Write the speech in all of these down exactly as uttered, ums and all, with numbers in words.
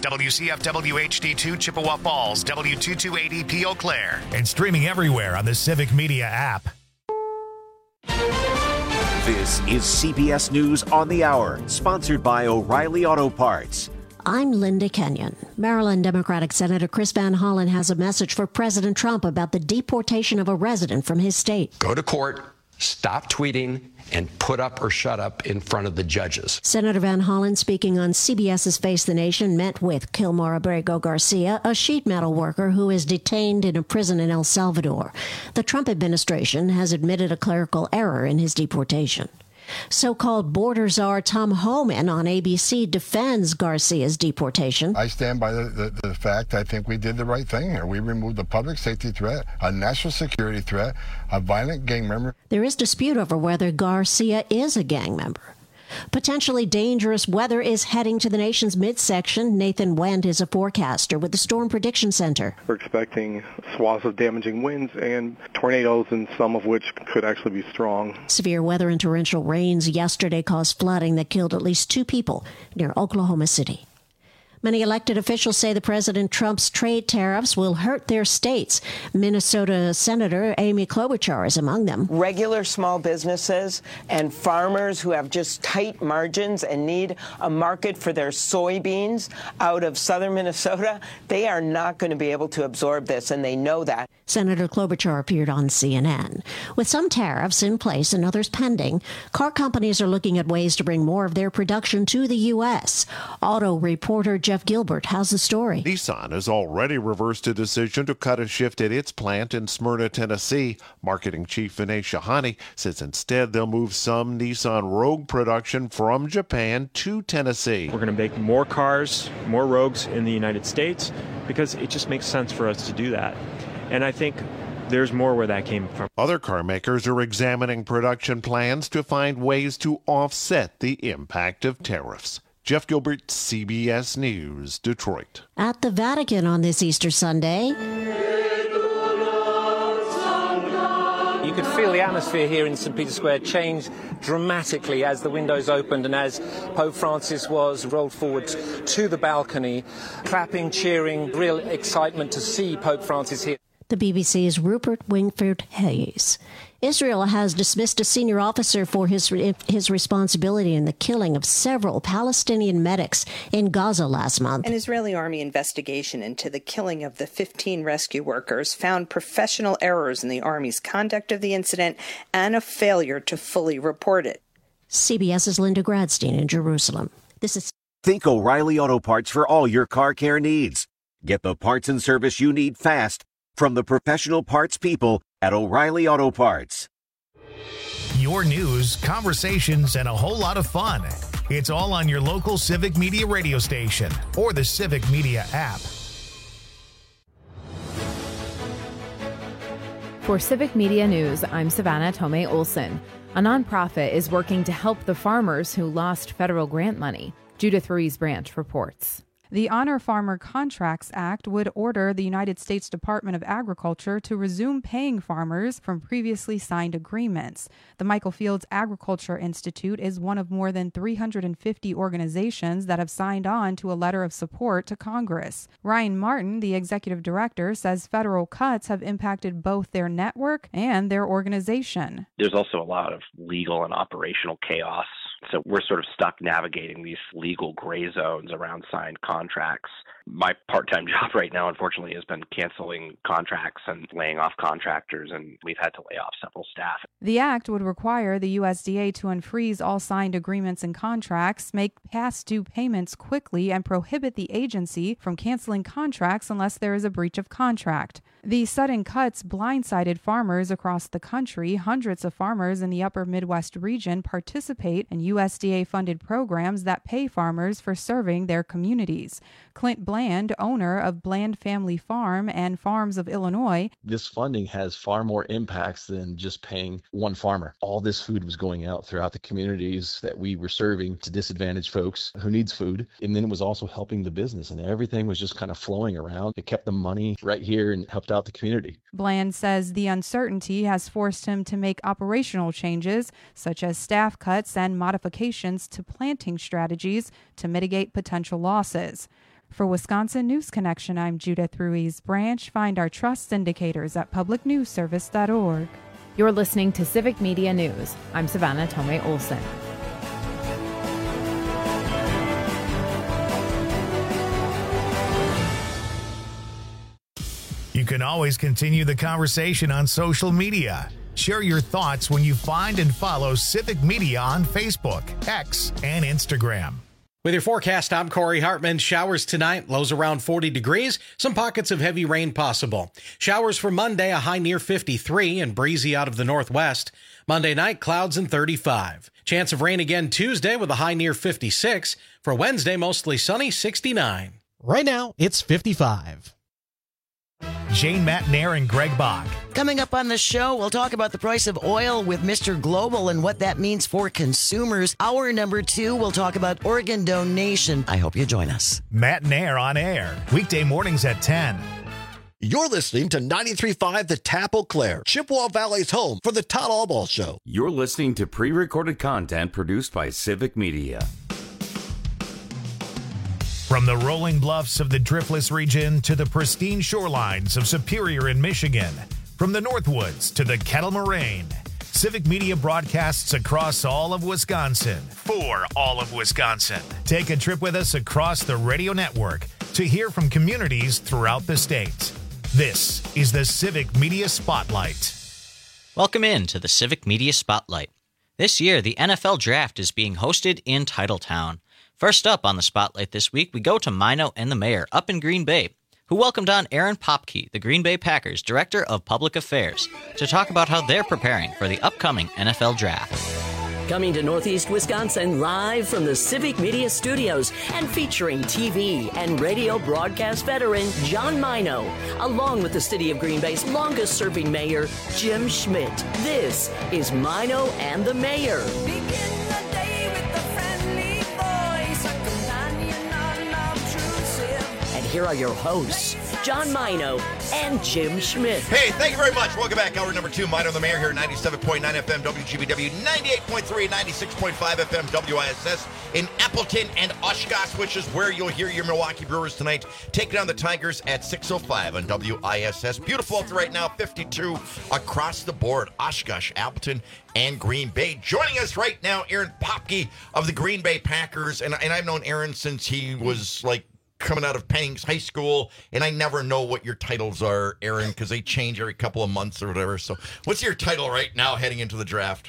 W C F W H D two Chippewa Falls, W two two eight zero P Eau Claire. And streaming everywhere on the Civic Media app. This is C B S News on the Hour, sponsored by O'Reilly Auto Parts. I'm Linda Kenyon. Maryland Democratic Senator Chris Van Hollen has a message for President Trump about the deportation of a resident from his state. Go to court, stop tweeting, and put up or shut up in front of the judges. Senator Van Hollen, speaking on CBS's Face the Nation, met with Kilmore Abrego Garcia, a sheet metal worker who is detained in a prison in El Salvador. The Trump administration has admitted a clerical error in his deportation. So-called border czar Tom Homan on A B C defends Garcia's deportation. I stand by the, the, the fact I think we did the right thing here. We removed a public safety threat, a national security threat, a violent gang member. There is dispute over whether Garcia is a gang member. Potentially dangerous weather is heading to the nation's midsection. Nathan Wendt is a forecaster with the Storm Prediction Center. We're expecting swaths of damaging winds and tornadoes, and some of which could actually be strong. Severe weather and torrential rains yesterday caused flooding that killed at least two people near Oklahoma City. Many elected officials say the President Trump's trade tariffs will hurt their states. Minnesota Senator Amy Klobuchar is among them. Regular small businesses and farmers who have just tight margins and need a market for their soybeans out of southern Minnesota, they are not going to be able to absorb this, and they know that. Senator Klobuchar appeared on C N N. With some tariffs in place and others pending, car companies are looking at ways to bring more of their production to the U S. Auto reporter Jeff Gilbert has the story. Nissan has already reversed a decision to cut a shift at its plant in Smyrna, Tennessee. Marketing chief Vinay Shahani says instead they'll move some Nissan Rogue production from Japan to Tennessee. We're going to make more cars, more Rogues in the United States because it just makes sense for us to do that. And I think there's more where that came from. Other car makers are examining production plans to find ways to offset the impact of tariffs. Jeff Gilbert, C B S News, Detroit. At the Vatican on this Easter Sunday, you could feel the atmosphere here in Saint Peter's Square change dramatically as the windows opened and as Pope Francis was rolled forward to the balcony, clapping, cheering, real excitement to see Pope Francis here. The B B C's Rupert Wingfield Hayes. Israel has dismissed a senior officer for his his responsibility in the killing of several Palestinian medics in Gaza last month. An Israeli army investigation into the killing of the fifteen rescue workers found professional errors in the army's conduct of the incident and a failure to fully report it. CBS's Linda Gradstein in Jerusalem. This is Think O'Reilly Auto Parts for all your car care needs. Get the parts and service you need fast from the professional parts people at O'Reilly Auto Parts. Your news, conversations, and a whole lot of fun. It's all on your local Civic Media radio station or the Civic Media app. For Civic Media News, I'm Savannah Tomei Olson. A nonprofit is working to help the farmers who lost federal grant money. Judith Ruiz Branch reports. The Honor Farmer Contracts Act would order the United States Department of Agriculture to resume paying farmers from previously signed agreements. The Michael Fields Agriculture Institute is one of more than three hundred fifty organizations that have signed on to a letter of support to Congress. Ryan Martin, the executive director, says federal cuts have impacted both their network and their organization. There's also a lot of legal and operational chaos. So we're sort of stuck navigating these legal gray zones around signed contracts. My part-time job right now, unfortunately, has been canceling contracts and laying off contractors, and we've had to lay off several staff. The act would require the U S D A to unfreeze all signed agreements and contracts, make past due payments quickly, and prohibit the agency from canceling contracts unless there is a breach of contract. The sudden cuts blindsided farmers across the country. Hundreds of farmers in the upper Midwest region participate in U S D A-funded programs that pay farmers for serving their communities. Clint Bland, owner of Bland Family Farm and Farms of Illinois. This funding has far more impacts than just paying one farmer. All this food was going out throughout the communities that we were serving to disadvantaged folks who needs food. And then it was also helping the business, and everything was just kind of flowing around. It kept the money right here and helped out the community. Bland says the uncertainty has forced him to make operational changes, such as staff cuts and modifications to planting strategies to mitigate potential losses. For Wisconsin News Connection, I'm Judith Ruiz Branch. Find our trust indicators at public news service dot org. You're listening to Civic Media News. I'm Savannah Tomei Olson. You can always continue the conversation on social media. Share your thoughts when you find and follow Civic Media on Facebook, X, and Instagram. With your forecast, I'm Corey Hartman. Showers tonight, lows around forty degrees, some pockets of heavy rain possible. Showers for Monday, a high near fifty-three and breezy out of the northwest. Monday night, clouds and thirty-five. Chance of rain again Tuesday with a high near fifty-six. For Wednesday, mostly sunny, sixty-nine. Right now, it's fifty-five. Jane Matnair and Greg Bach. Coming up on the show, we'll talk about the price of oil with Mister Global and what that means for consumers. Hour number two, we'll talk about organ donation. I hope you join us. Matnair on air, weekday mornings at ten. You're listening to ninety-three point five The Tap Eau Claire, Chippewa Valley's home for the Todd Allball Show. You're listening to pre-recorded content produced by Civic Media. From the rolling bluffs of the Driftless region to the pristine shorelines of Superior in Michigan, from the Northwoods to the Kettle Moraine, Civic Media broadcasts across all of Wisconsin for all of Wisconsin. Take a trip with us across the radio network to hear from communities throughout the state. This is the Civic Media Spotlight. Welcome in to the Civic Media Spotlight. This year, the N F L Draft is being hosted in Titletown. First up on the Spotlight this week, we go to Mino and the Mayor up in Green Bay, who welcomed on Aaron Popke, the Green Bay Packers Director of Public Affairs, to talk about how they're preparing for the upcoming N F L Draft. Coming to Northeast Wisconsin live from the Civic Media Studios and featuring T V and radio broadcast veteran John Mino, along with the City of Green Bay's longest-serving mayor, Jim Schmidt. This is Mino and the Mayor. Here are your hosts, John Mino and Jim Schmidt. Hey, thank you very much. Welcome back. Hour number two. Mino the Mayor here, ninety-seven point nine F M W G B W, ninety-eight point three, ninety-six point five F M W I S S in Appleton and Oshkosh, which is where you'll hear your Milwaukee Brewers tonight taking on the Tigers at six oh five on W I S S. Beautiful out there right now, fifty-two across the board. Oshkosh, Appleton, and Green Bay. Joining us right now, Aaron Popke of the Green Bay Packers. And, and I've known Aaron since he was like coming out of Penning's high school, and I never know what your titles are, Aaron, because they change every couple of months or whatever. So what's your title right now heading into the draft?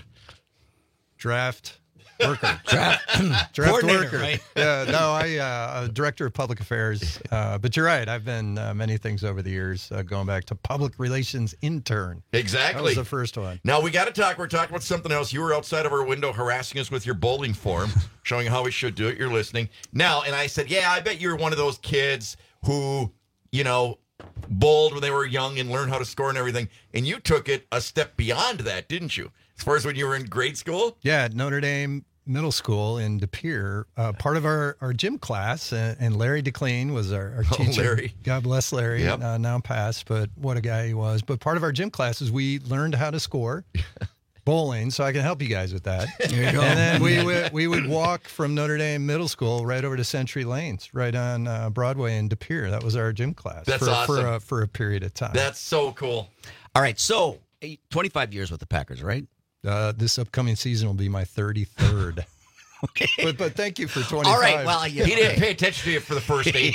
Draft worker. draft draft worker. Right? Yeah, no, I, uh, Director of Public Affairs. Uh, but you're right. I've been uh, many things over the years, uh, going back to public relations intern. Exactly. That was the first one. Now, we got to talk. We're talking about something else. You were outside of our window harassing us with your bowling form, showing how we should do it. You're listening. Now, and I said, yeah, I bet you're one of those kids who, you know, bowled when they were young and learned how to score and everything. And you took it a step beyond that, didn't you? As far as when you were in grade school? Yeah, at Notre Dame Middle School in De Pere, uh, part of our, our gym class, uh, and Larry DeClean was our, our teacher. Oh, Larry. God bless Larry, Yep. uh, now passed, but what a guy he was. But part of our gym classes, we learned how to score bowling, so I can help you guys with that. There you go. And then we would, we would walk from Notre Dame Middle School right over to Century Lanes, right on uh, Broadway in De Pere. That was our gym class That's for, awesome. for, a, for a period of time. That's so cool. All right, so twenty-five years with the Packers, right? Uh, this upcoming season will be my thirty-third. Okay. But, but thank you for twenty-five. All right, well, He didn't pay attention to you for the first eight.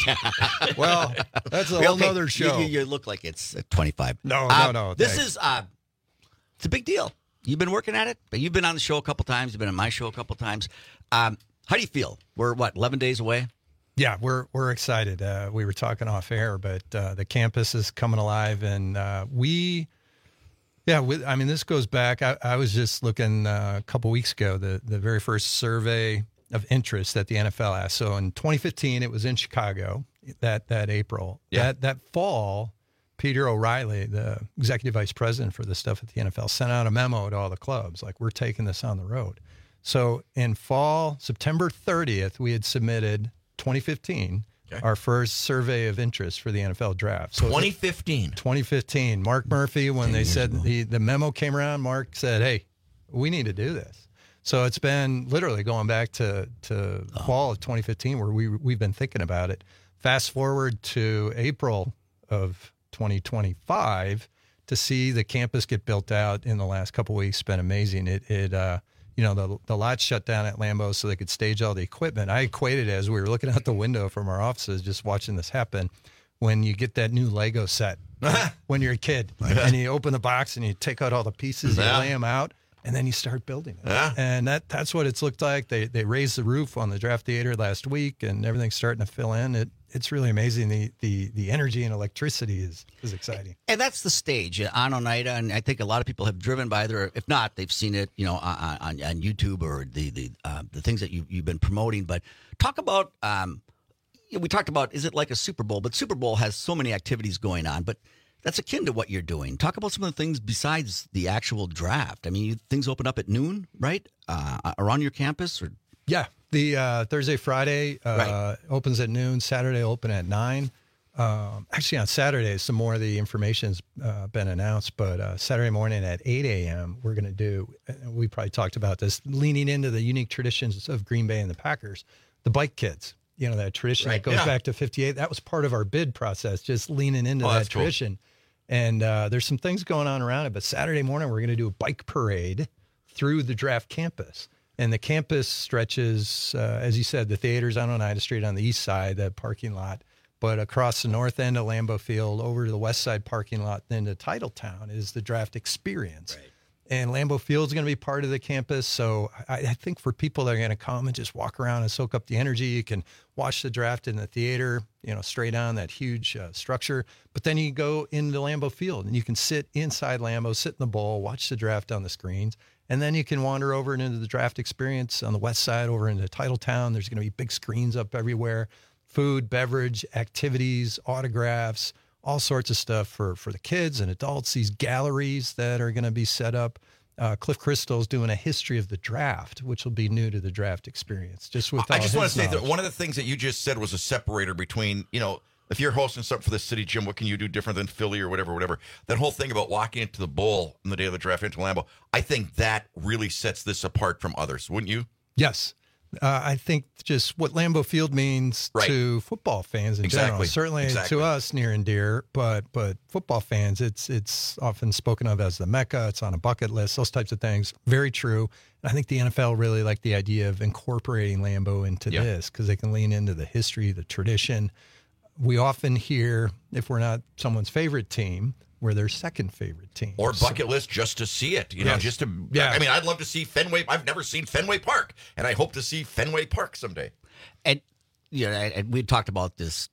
Well, that's a Okay, whole other show. You, you, you look like it's twenty-five. No, Uh, no, no. This thanks. is uh, it's a big deal. You've been working at it, but you've been on the show a couple times. You've been on my show a couple times. Um, how do you feel? We're what, eleven days away? Yeah, we're we're excited. Uh, we were talking off air, but uh, the campus is coming alive, and uh, we, yeah, with, I mean, this goes back. I, I was just looking uh, a couple weeks ago, the the very first survey of interest that the N F L asked. So in twenty fifteen, it was in Chicago. That that April, Yeah. that that fall, Peter O'Reilly, the executive vice president for the stuff at the N F L, sent out a memo to all the clubs like, we're taking this on the road. So in fall, September thirtieth, we had submitted twenty fifteen, Okay. our first survey of interest for the N F L draft. So twenty fifteen. twenty fifteen. Mark Murphy, when they said the, the memo came around, Mark said, hey, we need to do this. So it's been literally going back to, to fall of twenty fifteen where we, we've been thinking about it. Fast forward to April of twenty twenty-five to see the campus get built out in the last couple of weeks has been amazing. It, it uh, you know, the the lot shut down at Lambeau so they could stage all the equipment. I equated it as we were looking out the window from our offices, just watching this happen. When you get that new Lego set when you're a kid, and you open the box and you take out all the pieces, Yeah. you lay them out, and then you start building it. Yeah. And that that's what it's looked like. They they raised the roof on the draft theater last week, and everything's starting to fill in. It it's really amazing. The the the energy and electricity is is exciting. And that's the stage on Oneida, and I think a lot of people have driven by there. If not, they've seen it, you know, on, on, on YouTube or the the uh, the things that you you've been promoting. But talk about. Um, we talked about, is it like a Super Bowl? But Super Bowl has so many activities going on, but that's akin to what you're doing. Talk about some of the things besides the actual draft. I mean, you, things open up at noon, right? Uh, around your campus? Or Yeah. The uh, Thursday, Friday uh, Right. opens at noon. Saturday open at nine. Um, actually, on Saturday, some more of the information's uh, been announced, but uh, Saturday morning at eight a.m., we're going to do, we probably talked about this, leaning into the unique traditions of Green Bay and the Packers, the Bike Kids. You know, that tradition Right, that goes yeah. back to fifty-eight. That was part of our bid process, just leaning into Oh, that that's cool. tradition. And uh, there's some things going on around it. But Saturday morning, we're going to do a bike parade through the draft campus. And the campus stretches, uh, as you said, the theater's on Oneida Street on the east side, that parking lot. But across the north end of Lambeau Field, over to the west side parking lot, then to Titletown is the draft experience. Right. And Lambeau Field is going to be part of the campus. So I, I think for people that are going to come and just walk around and soak up the energy, you can watch the draft in the theater, you know, straight on that huge uh, structure. But then you go into Lambeau Field and you can sit inside Lambeau, sit in the bowl, watch the draft on the screens. And then you can wander over and into the draft experience on the west side over into Titletown. There's going to be big screens up everywhere, food, beverage, activities, autographs, all sorts of stuff for, for the kids and adults, these galleries that are going to be set up. Uh, Cliff Crystal's doing a history of the draft, which will be new to the draft experience. Just with I all just want his to say that knowledge. one of the things that you just said was a separator between, you know, if you're hosting something for the city, Jim, what can you do different than Philly or whatever, whatever? That whole thing about walking into the bowl on the day of the draft into Lambeau, I think that really sets this apart from others, wouldn't you? Yes. Uh, I think just what Lambeau Field means Right. to football fans in general, Exactly. certainly Exactly. to us near and dear, but but football fans, it's it's often spoken of as the Mecca. It's on a bucket list, those types of things. Very true. And I think the N F L really liked the idea of incorporating Lambeau into Yeah. this because they can lean into the history, the tradition. We often hear, if we're not someone's favorite team, we're their second favorite team. Or So- bucket list just to see it, you know, Yes. just to, Yeah. I mean, I'd love to see Fenway. I've never seen Fenway Park, and I hope to see Fenway Park someday. And you know, and we talked about this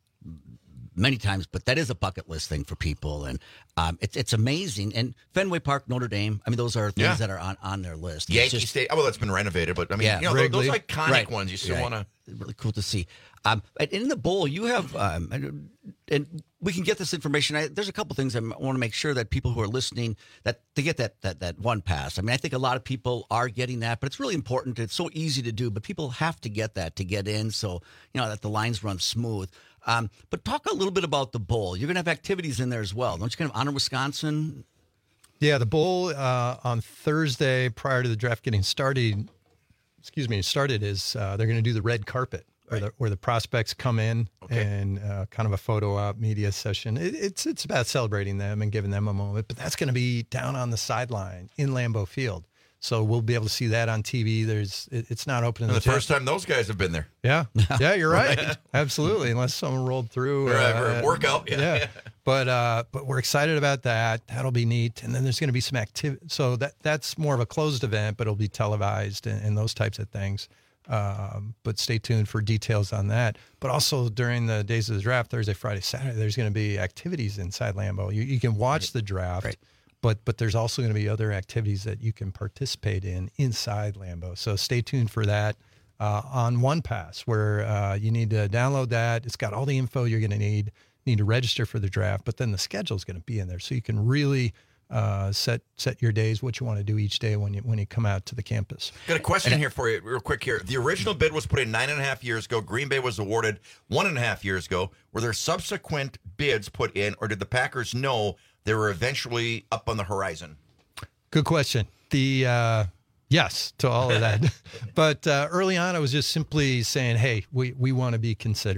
many times, but that is a bucket list thing for people, and um, it's it's amazing. And Fenway Park, Notre Dame, I mean, those are things Yeah. that are on, on their list. It's Yankee just- State, oh, well, that's been renovated, but I mean, Yeah. you know, those, those Wrigley. iconic Right. ones, you still Right. want to. Really cool to see. Um, and in the bowl, you have, um, and, and we can get this information. I, there's a couple things I want to make sure that people who are listening that they get that that that one pass. I mean, I think a lot of people are getting that, but it's really important. It's so easy to do, but people have to get that to get in, so you know that the lines run smooth. Um, but talk a little bit about the bowl. You're going to have activities in there as well. Don't you kind of honor Wisconsin? Yeah, the bowl uh, on Thursday prior to the draft getting started, excuse me, started is uh, they're going to do the red carpet where, the, where the prospects come in and uh, kind of a photo op media session. It, it's it's about celebrating them and giving them a moment, but that's going to be down on the sideline in Lambeau Field. So we'll be able to see that on T V. There's it, it's not open. And to the first time those guys have been there. Yeah, yeah, you're right. Right. Absolutely, unless someone rolled through Or, uh, uh, or a workout, yeah. But uh, but we're excited about that. That'll be neat. And then there's going to be some activity. So that that's more of a closed event, but it'll be televised and, and those types of things. Um, but stay tuned for details on that. But also during the days of the draft, Thursday, Friday, Saturday, there's going to be activities inside Lambeau. You, you can watch the draft. Right. But but there's also going to be other activities that you can participate in inside Lambeau. So stay tuned for that uh, on OnePass, where uh, you need to download that. It's got all the info you're going to need. You need to register for the draft, but then the schedule is going to be in there, so you can really uh, set set your days, what you want to do each day when you when you come out to the campus. Got a question here for you, real quick here. The original bid was put in nine and a half years ago. Green Bay was awarded one and a half years ago. Were there subsequent bids put in, or did the Packers know they were eventually up on the horizon? Good question. The uh, yes to all of that, but uh, early on, I was just simply saying, "Hey, we we want to be considered."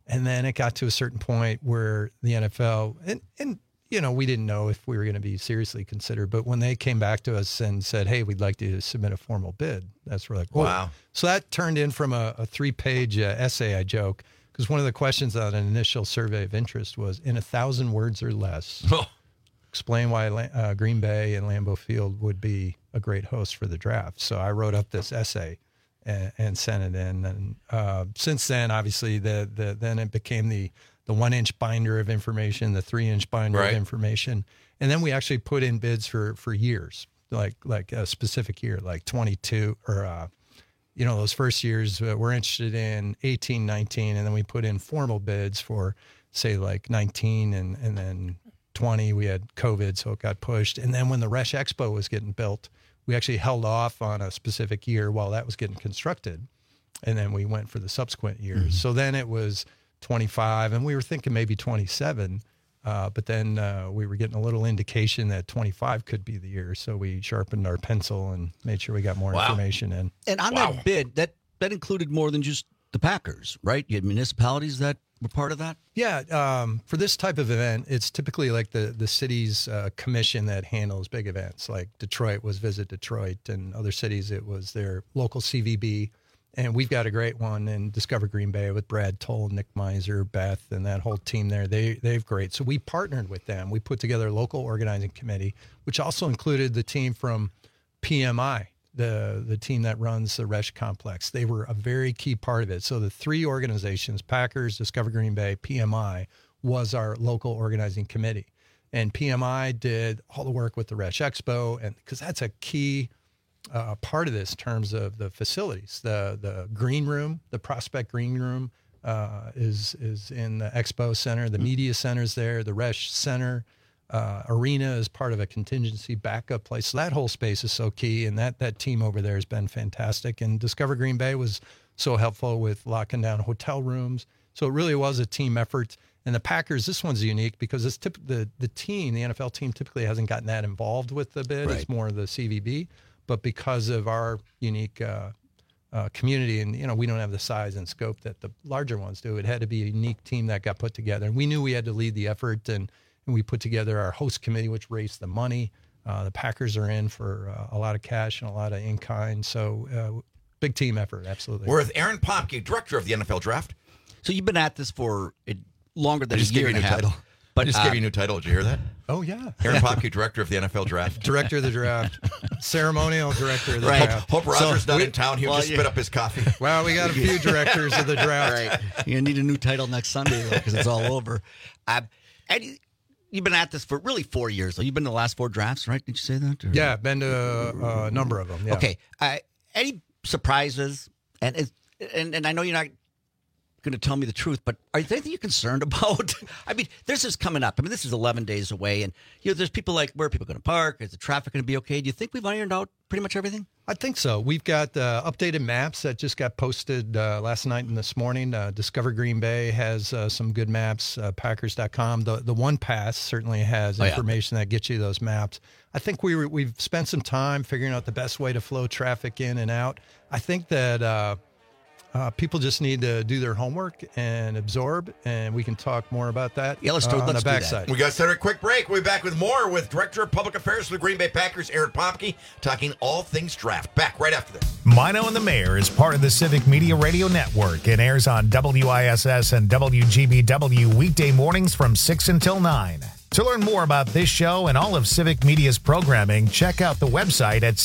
And then it got to a certain point where the N F L, and, and you know, we didn't know if we were going to be seriously considered, but when they came back to us and said, hey, we'd like to submit a formal bid, that's where like, whoa. Wow. So that turned in from a, a three-page uh, essay, I joke, because one of the questions on an initial survey of interest was, in a thousand words or less, explain why uh, Green Bay and Lambeau Field would be a great host for the draft. So I wrote up this essay and, and sent it in. And uh, since then, obviously, the, the then it became the the one-inch binder of information, the three-inch binder right. of information. And then we actually put in bids for, for years, like like a specific year, like twenty-two, or, uh, you know, those first years, uh, we're interested in eighteen, nineteen, and then we put in formal bids for, say, like nineteen, and, and then twenty, we had COVID, so it got pushed. And then when the Resch Expo was getting built, we actually held off on a specific year while that was getting constructed. And then we went for the subsequent years. Mm-hmm. So then it was twenty-five, and we were thinking maybe twenty-seven, uh, but then uh, we were getting a little indication that twenty-five could be the year, so we sharpened our pencil and made sure we got more wow. information in. And on wow. that bid, that, that included more than just the Packers, right? You had municipalities that were part of that? Yeah, um, for this type of event, it's typically like the, the city's uh, commission that handles big events, like Detroit was Visit Detroit, and other cities it was their local C V B. And we've got a great one in Discover Green Bay with Brad Toll, Nick Miser, Beth, and that whole team there. They, they've great. So we partnered with them. We put together a local organizing committee, which also included the team from P M I, the, the team that runs the Resch Complex. They were a very key part of it. So the three organizations, Packers, Discover Green Bay, P M I, was our local organizing committee. And P M I did all the work with the Resch Expo, and because that's a key Uh, part of this in terms of the facilities. The the green room, the Prospect Green Room uh, is is in the Expo Center. The media center's there. The Resch Center uh, arena is part of a contingency backup place. So that whole space is so key, and that, that team over there has been fantastic. And Discover Green Bay was so helpful with locking down hotel rooms. So it really was a team effort. And the Packers, this one's unique because it's tip, the, the team, the N F L team typically hasn't gotten that involved with the bid. Right. It's more the C V B. But because of our unique uh, uh, community, and you know, we don't have the size and scope that the larger ones do, it had to be a unique team that got put together. And we knew we had to lead the effort, and, and we put together our host committee, which raised the money. Uh, the Packers are in for uh, a lot of cash and a lot of in-kind. So uh, big team effort, absolutely. We're with Aaron Popke, director of the N F L Draft. So you've been at this for longer than I just a year gave you and a a half. title. But, I just uh, gave you a new title. Did you hear that? Oh, yeah. Aaron Popke, director of the N F L Draft. Director of the draft. Ceremonial director of the right. draft. Hope, hope Roger's so, not we, in town. He'll well, just yeah. spit up his coffee. Well, we got a few directors of the draft. Right. You need a new title next Sunday because it's all over. Uh, and you've been at this for really four years. So you've been to the last four drafts, right? Did you say that? Or? Yeah, I've been to a, a number of them. Yeah. Okay. Uh, any surprises? And, and and I know you're not going to tell me the truth, but are there anything you're concerned about? I mean, this is coming up. I mean, this is eleven days away, and you know, there's people like, where are people going to park? Is the traffic going to be okay? Do you think we've ironed out pretty much everything? I think so. We've got uh, updated maps that just got posted uh, last night and this morning. Uh, Discover Green Bay has uh, some good maps. Uh, Packers dot com. The the One Pass certainly has information oh, yeah. that gets you those maps. I think we were, we've spent some time figuring out the best way to flow traffic in and out. I think that uh, Uh, people just need to do their homework and absorb, and we can talk more about that yeah, let's do, uh, on let's the backside. We got to set a quick break. We'll be back with more with Director of Public Affairs for the Green Bay Packers, Aaron Popke, talking all things draft. Back right after this. Mino and the Mayor is part of the Civic Media Radio Network and airs on W I S S and W G B W weekday mornings from six until nine. To learn more about this show and all of Civic Media's programming, check out the website at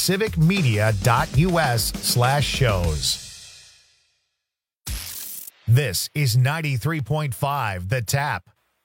civicmedia.us slash shows. This is ninety-three point five The Tap.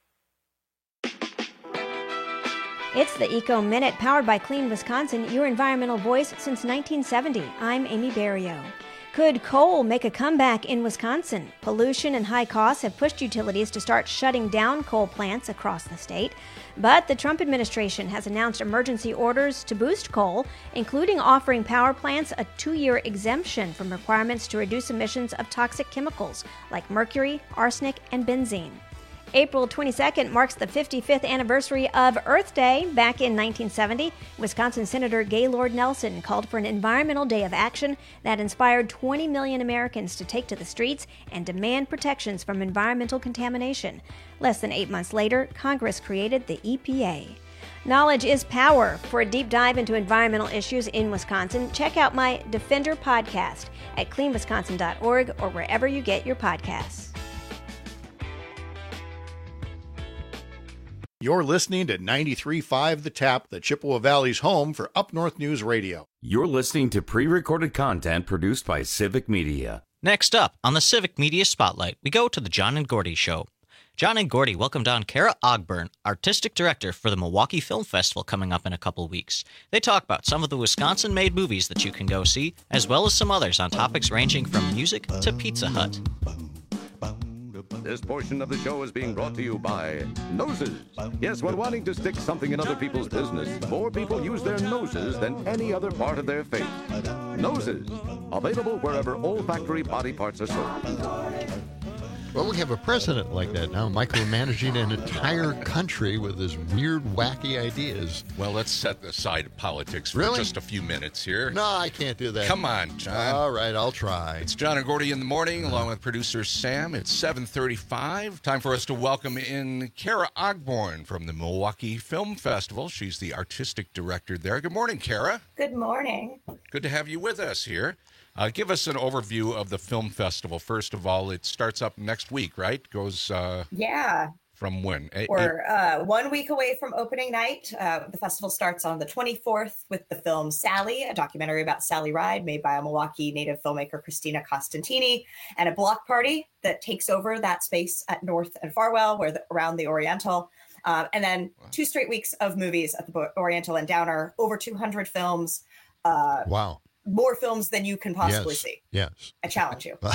It's the Eco Minute, powered by Clean Wisconsin, your environmental voice since nineteen seventy. I'm Amy Barrio. Could coal make a comeback in Wisconsin? Pollution and high costs have pushed utilities to start shutting down coal plants across the state. But the Trump administration has announced emergency orders to boost coal, including offering power plants a two-year exemption from requirements to reduce emissions of toxic chemicals like mercury, arsenic, and benzene. April twenty-second marks the fifty-fifth anniversary of Earth Day. Back in nineteen seventy, Wisconsin Senator Gaylord Nelson called for an environmental day of action that inspired twenty million Americans to take to the streets and demand protections from environmental contamination. Less than eight months later, Congress created the E P A. Knowledge is power. For a deep dive into environmental issues in Wisconsin, check out my Defender podcast at clean wisconsin dot org or wherever you get your podcasts. You're listening to ninety-three point five The Tap, the Chippewa Valley's home for Up North News Radio. You're listening to pre-recorded content produced by Civic Media. Next up on the Civic Media Spotlight, we go to the John and Gordy Show. John and Gordy welcomed on Kara Ogburn, Artistic Director for the Milwaukee Film Festival coming up in a couple weeks. They talk about some of the Wisconsin-made movies that you can go see, as well as some others on topics ranging from music to Pizza Hut. This portion of the show is being brought to you by Noses. Yes, when wanting to stick something in other people's business, more people use their noses than any other part of their face. Noses, available wherever olfactory body parts are sold. Well, we have a president like that now, micromanaging an entire country with his weird, wacky ideas. Well, let's set aside politics for Really? just a few minutes here. No, I can't do that. Come on, John. All right, I'll try. It's John and Gordy in the morning, along with producer Sam. It's seven thirty-five. Time for us to welcome in Kara Ogburn from the Milwaukee Film Festival. She's the artistic director there. Good morning, Kara. Good morning. Good to have you with us here. Uh, give us an overview of the film festival. First of all, it starts up next week, right? Goes uh, Yeah. from when? A- We're uh, one week away from opening night. Uh, the festival starts on the twenty-fourth with the film Sally, a documentary about Sally Ride made by a Milwaukee native filmmaker, Christina Costantini, and a block party that takes over that space at North and Farwell, where the, around the Oriental. Uh, and then two straight weeks of movies at the Oriental and Downer, over two hundred films. Uh, wow. More films than you can possibly yes. see. Yes. I challenge you.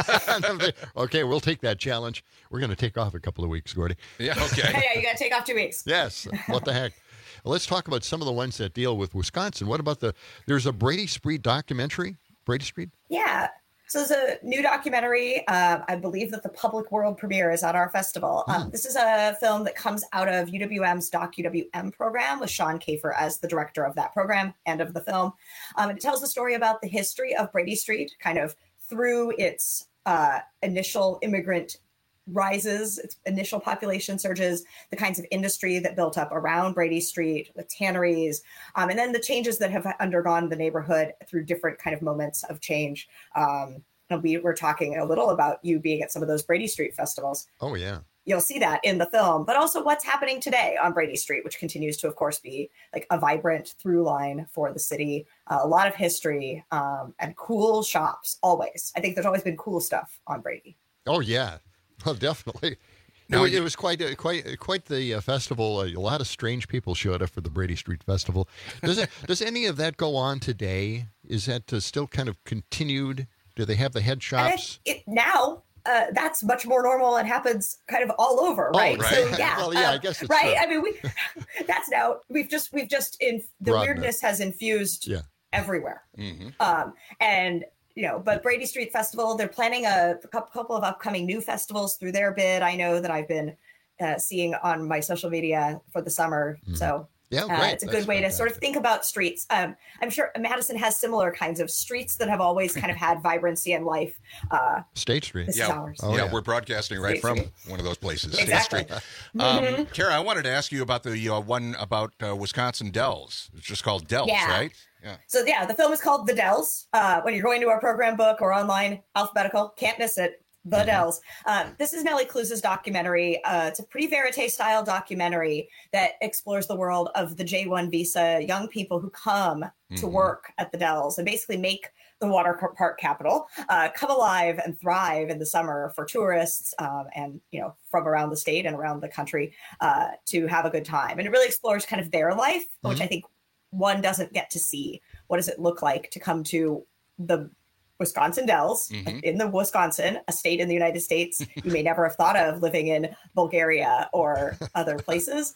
Okay, we'll take that challenge. We're going to take off a couple of weeks, Gordy. Yeah, okay. yeah, you got to take off two weeks. Yes. What the heck? Well, let's talk about some of the ones that deal with Wisconsin. What about the, there's a Brady Street documentary? Brady Street? Yeah. So there's a new documentary. Uh, I believe that the public world premiere is at our festival. Um, Hmm. This is a film that comes out of U W M's Doc U W M program with Sean Kafer as the director of that program and of the film. Um, and it tells the story about the history of Brady Street, kind of through its uh, initial immigrant rises, its initial population surges, the kinds of industry that built up around Brady Street with tanneries, um, and then the changes that have undergone the neighborhood through different kind of moments of change. Um, and we were talking a little about you being at some of those Brady Street festivals. Oh, yeah. You'll see that in the film, but also what's happening today on Brady Street, which continues to, of course, be like a vibrant through line for the city. Uh, a lot of history um, and cool shops, always. I think there's always been cool stuff on Brady. Oh, yeah. Well, definitely. No, it, was, you- it was quite a, quite quite the uh, festival. A lot of strange people showed up for the Brady Street Festival. Does it, does any of that go on today? Is that uh, still kind of continued? Do they have the head And shops? it, it, now, uh, that's much more normal and happens kind of all over, right? Oh, right. So yeah, Well, yeah, uh, I guess it's right. true. I mean, we that's now we've just we've just in the Broadened weirdness has infused Yeah. everywhere. Mm-hmm. Um, and, you know, but Brady Street Festival, they're planning a cou- couple of upcoming new festivals through their bid. I know that I've been uh, seeing on my social media for the summer. So Yeah, uh, great. it's a That's good way to sort of think about streets. Um, I'm sure Madison has similar kinds of streets that have always kind of had vibrancy and life. Uh, State Street. This is yeah, ours. Oh, yeah, yeah. we're broadcasting right State from Street. one of those places, Exactly. State Street. Um, Mhm. Kara, I wanted to ask you about the uh, one about uh, Wisconsin Dells. It's just called Dells, Yeah. right? Yeah. So yeah, the film is called The Dells. Uh, when you're going to our program book or online, alphabetical, can't miss it. The Dells. Um, this is Nellie Cluse's documentary. Uh, it's a pretty verite style documentary that explores the world of the J one visa young people who come to Mhm. work at the Dells and basically make the water park capital uh, come alive and thrive in the summer for tourists um, and, you know, from around the state and around the country uh, to have a good time. And it really explores kind of their life, which Mhm. I think one doesn't get to see. What does it look like to come to the Wisconsin Dells Mhm. in the Wisconsin, a state in the United States you may never have thought of living in Bulgaria or other places,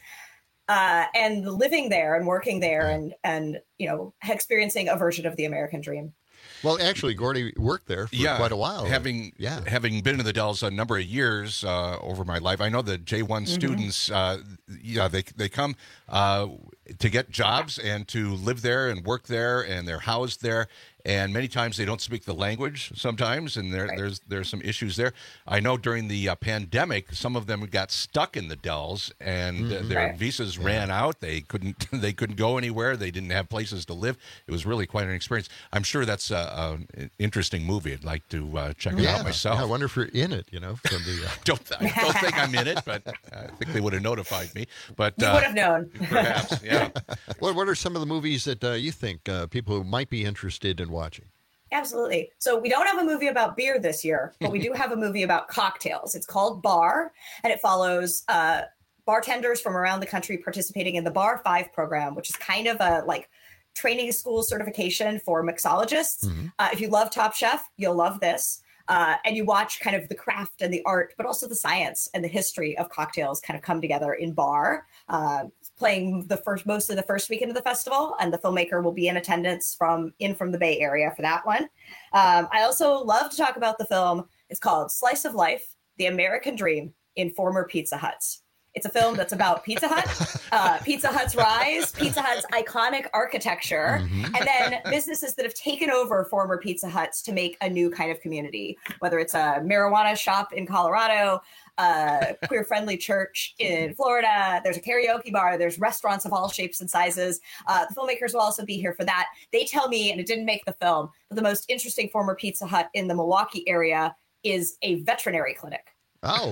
uh, and living there and working there and and you know experiencing a version of the American dream. Well, actually, Gordy worked there for yeah, quite a while. Having yeah. having been in the Dells a number of years uh, over my life, I know the J one Mm-hmm. students, uh, yeah, they they come uh, to get jobs and to live there and work there, and they're housed there. And many times they don't speak the language sometimes, and there, Right. there's there's some issues there. I know during the uh, pandemic, some of them got stuck in the Dells, and uh, Mhm. their Right. visas ran out. They couldn't they couldn't go anywhere. They didn't have places to live. It was really quite an experience. I'm sure that's uh, an interesting movie. I'd like to uh, check it Yeah. out myself. Yeah, I wonder if you're in it, you know, from the... Uh... don't I don't think I'm in it, but I think they would have notified me. But You uh, would have known. perhaps, yeah. what, what are some of the movies that uh, you think uh, people who might be interested in watching? Absolutely. So we don't have a movie about beer this year, but we do have a movie about cocktails. It's called Bar, and it follows uh, bartenders from around the country participating in the Bar Five program, which is kind of a like training school certification for mixologists. Mm-hmm. Uh, if you love Top Chef, you'll love this. Uh, and you watch kind of the craft and the art, but also the science and the history of cocktails kind of come together in Bar. Uh, playing the first, mostly the first weekend of the festival, and the filmmaker will be in attendance from in from the Bay Area for that one. Um, I also love to talk about the film. It's called Slice of Life: The American Dream in Former Pizza Huts. It's a film that's about Pizza Hut, uh, Pizza Hut's rise, Pizza Hut's iconic architecture, Mm-hmm. and then businesses that have taken over former Pizza Huts to make a new kind of community, whether it's a marijuana shop in Colorado, a queer-friendly church in Florida, there's a karaoke bar, there's restaurants of all shapes and sizes. Uh, the filmmakers will also be here for that. They tell me, and it didn't make the film, but the most interesting former Pizza Hut in the Milwaukee area is a veterinary clinic. Oh,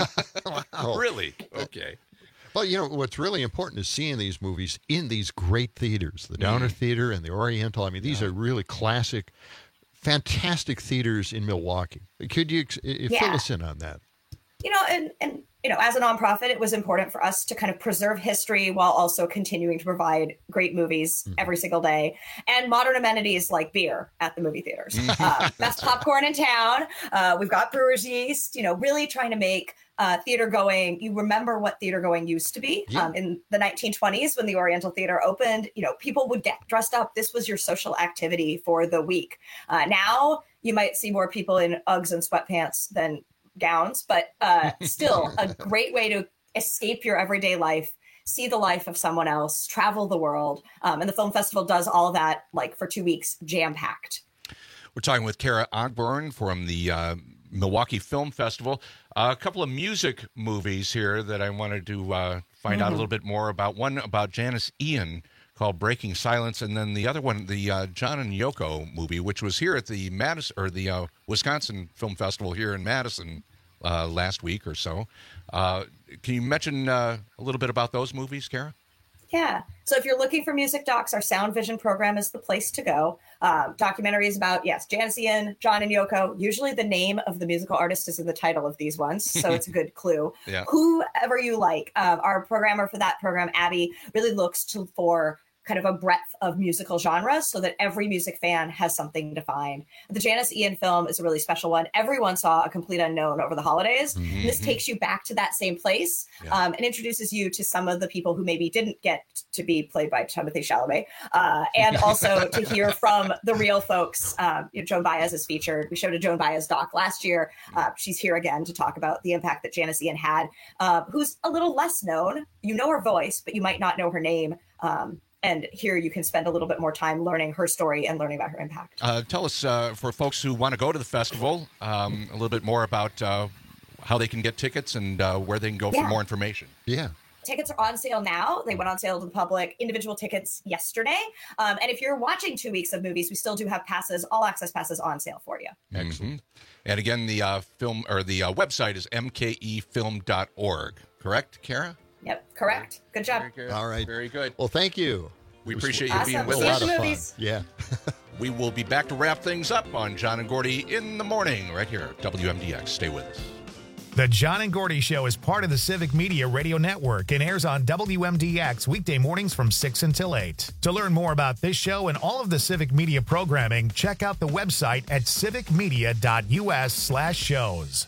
wow. Really? Okay. Well, you know, what's really important is seeing these movies in these great theaters, the Downer Mm. Theater and the Oriental. I mean, these are really classic, fantastic theaters in Milwaukee. Could you ex- uh, fill Yeah. us in on that? You know, and, and, you know, as a nonprofit, it was important for us to kind of preserve history while also continuing to provide great movies Mm-hmm. every single day and modern amenities like beer at the movie theaters. uh, best popcorn in town. Uh, we've got brewer's yeast, you know, really trying to make uh, theater going. You remember what theater going used to be Yeah. um, in the nineteen twenties when the Oriental Theater opened. You know, people would get dressed up. This was your social activity for the week. Uh, now you might see more people in Uggs and sweatpants than gowns, but uh, still a great way to escape your everyday life, see the life of someone else, travel the world. Um, and the film festival does all of that like for two weeks, jam packed. We're talking with Kara Ogburn from the uh, Milwaukee Film Festival. Uh, a couple of music movies here that I wanted to uh, find Mm-hmm. out a little bit more about. One about Janice Ian called Breaking Silence, and then the other one, the uh, John and Yoko movie, which was here at the Madison or the uh, Wisconsin Film Festival here in Madison uh, last week or so. Uh, can you mention uh, a little bit about those movies, Kara? Yeah. So if you're looking for music docs, our Sound Vision program is the place to go. Um, documentaries about, yes, Janice Ian, John and Yoko. Usually the name of the musical artist is in the title of these ones, so it's a good clue. Yeah. Whoever you like. Um, our programmer for that program, Abby, really looks to for kind of a breadth of musical genres so that every music fan has something to find. The Janice Ian film is a really special one. Everyone saw A Complete Unknown over the holidays. Mm-hmm. And this takes you back to that same place Yeah. um, and introduces you to some of the people who maybe didn't get to be played by Timothée Chalamet, uh, and also to hear from the real folks. Um, you know, Joan Baez is featured. We showed a Joan Baez doc last year. Uh, she's here again to talk about the impact that Janice Ian had, uh, who's a little less known. You know her voice, but you might not know her name. Um, And here you can spend a little bit more time learning her story and learning about her impact. Uh, tell us, uh, for folks who want to go to the festival, um, a little bit more about uh, how they can get tickets and uh, where they can go Yeah. for more information. Yeah. Tickets are on sale now. They went on sale to the public, individual tickets yesterday. Um, and if you're watching two weeks of movies, we still do have passes, all access passes on sale for you. Excellent. And again, the uh, film or the uh, website is m k e film dot org. Correct, Kara? Yep, correct. Good job. Very good. All right. Very good. Well, thank you. We It was appreciate you Awesome. being with See you a at lot the of fun. movies. Yeah. We will be back to wrap things up on John and Gordy in the morning right here at W M D X. Stay with us. The John and Gordy Show is part of the Civic Media Radio Network and airs on W M D X weekday mornings from six until eight. To learn more about this show and all of the Civic Media programming, check out the website at civicmedia.us slash shows.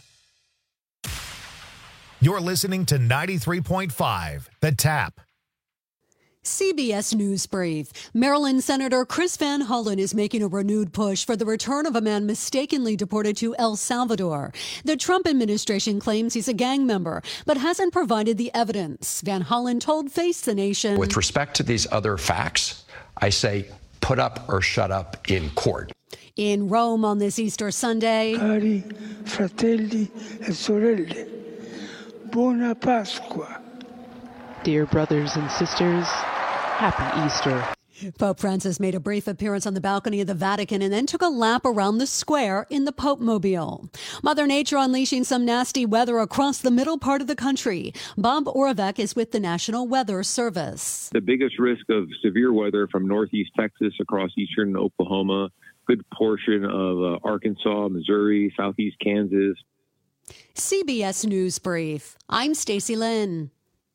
You're listening to ninety-three point five, The Tap. C B S News Brief. Maryland Senator Chris Van Hollen is making a renewed push for the return of a man mistakenly deported to El Salvador. The Trump administration claims he's a gang member, but hasn't provided the evidence. Van Hollen told Face the Nation. With respect to these other facts, I say put up or shut up in court. In Rome on this Easter Sunday. Cari fratelli e sorelle, buona Pasqua. Dear brothers and sisters, happy Easter. Pope Francis made a brief appearance on the balcony of the Vatican and then took a lap around the square in the Pope-mobile. Mother Nature unleashing some nasty weather across the middle part of the country. Bob Oravec is with the National Weather Service. The biggest risk of severe weather from northeast Texas across eastern Oklahoma, good portion of uh, Arkansas, Missouri, southeast Kansas. C B S News Brief. I'm Stacy Lynn.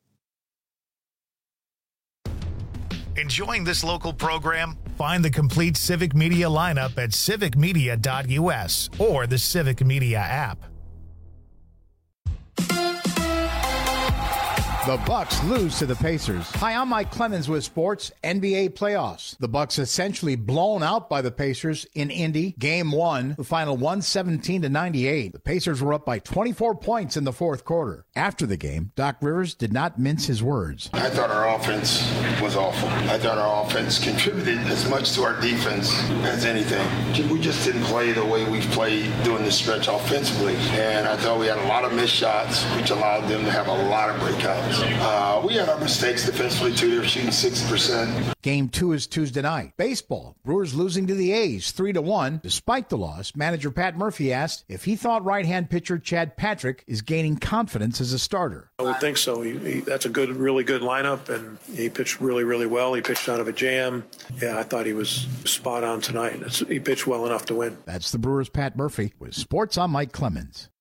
Enjoying this local program? Find the complete Civic Media lineup at civic media dot u s or the Civic Media app. The Bucks lose to the Pacers. Hi, I'm Mike Clemens with sports N B A playoffs. The Bucks essentially blown out by the Pacers in Indy. Game one, the final one seventeen to ninety-eight. The Pacers were up by twenty-four points in the fourth quarter. After the game, Doc Rivers did not mince his words. I thought our offense was awful. I thought our offense contributed as much to our defense as anything. We just didn't play the way we've played during the stretch offensively. And I thought we had a lot of missed shots, which allowed them to have a lot of breakouts. Uh, we had our mistakes defensively, too. They were shooting sixty percent. Game two is Tuesday night. Baseball. Brewers losing to the A's three to one. Despite the loss, manager Pat Murphy asked if he thought right-hand pitcher Chad Patrick is gaining confidence as a starter. I would think so. He, he, that's a good, really good lineup, and he pitched really, really well. He pitched out of a jam. Yeah, I thought he was spot on tonight. It's, he pitched well enough to win. That's the Brewers' Pat Murphy with Sports. I'm Mike Clemens.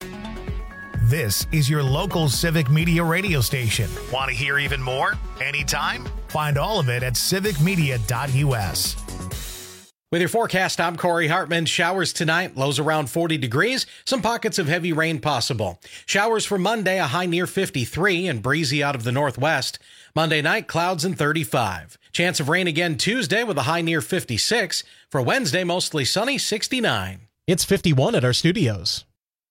This is your local Civic Media radio station. Want to hear even more? Anytime? Find all of it at civic media dot u s. With your forecast, I'm Corey Hartman. Showers tonight, lows around forty degrees, some pockets of heavy rain possible. Showers for Monday, a high near fifty-three and breezy out of the northwest. Monday night, clouds and thirty-five. Chance of rain again Tuesday with a high near fifty-six. For Wednesday, mostly sunny, sixty-nine. It's fifty-one at our studios.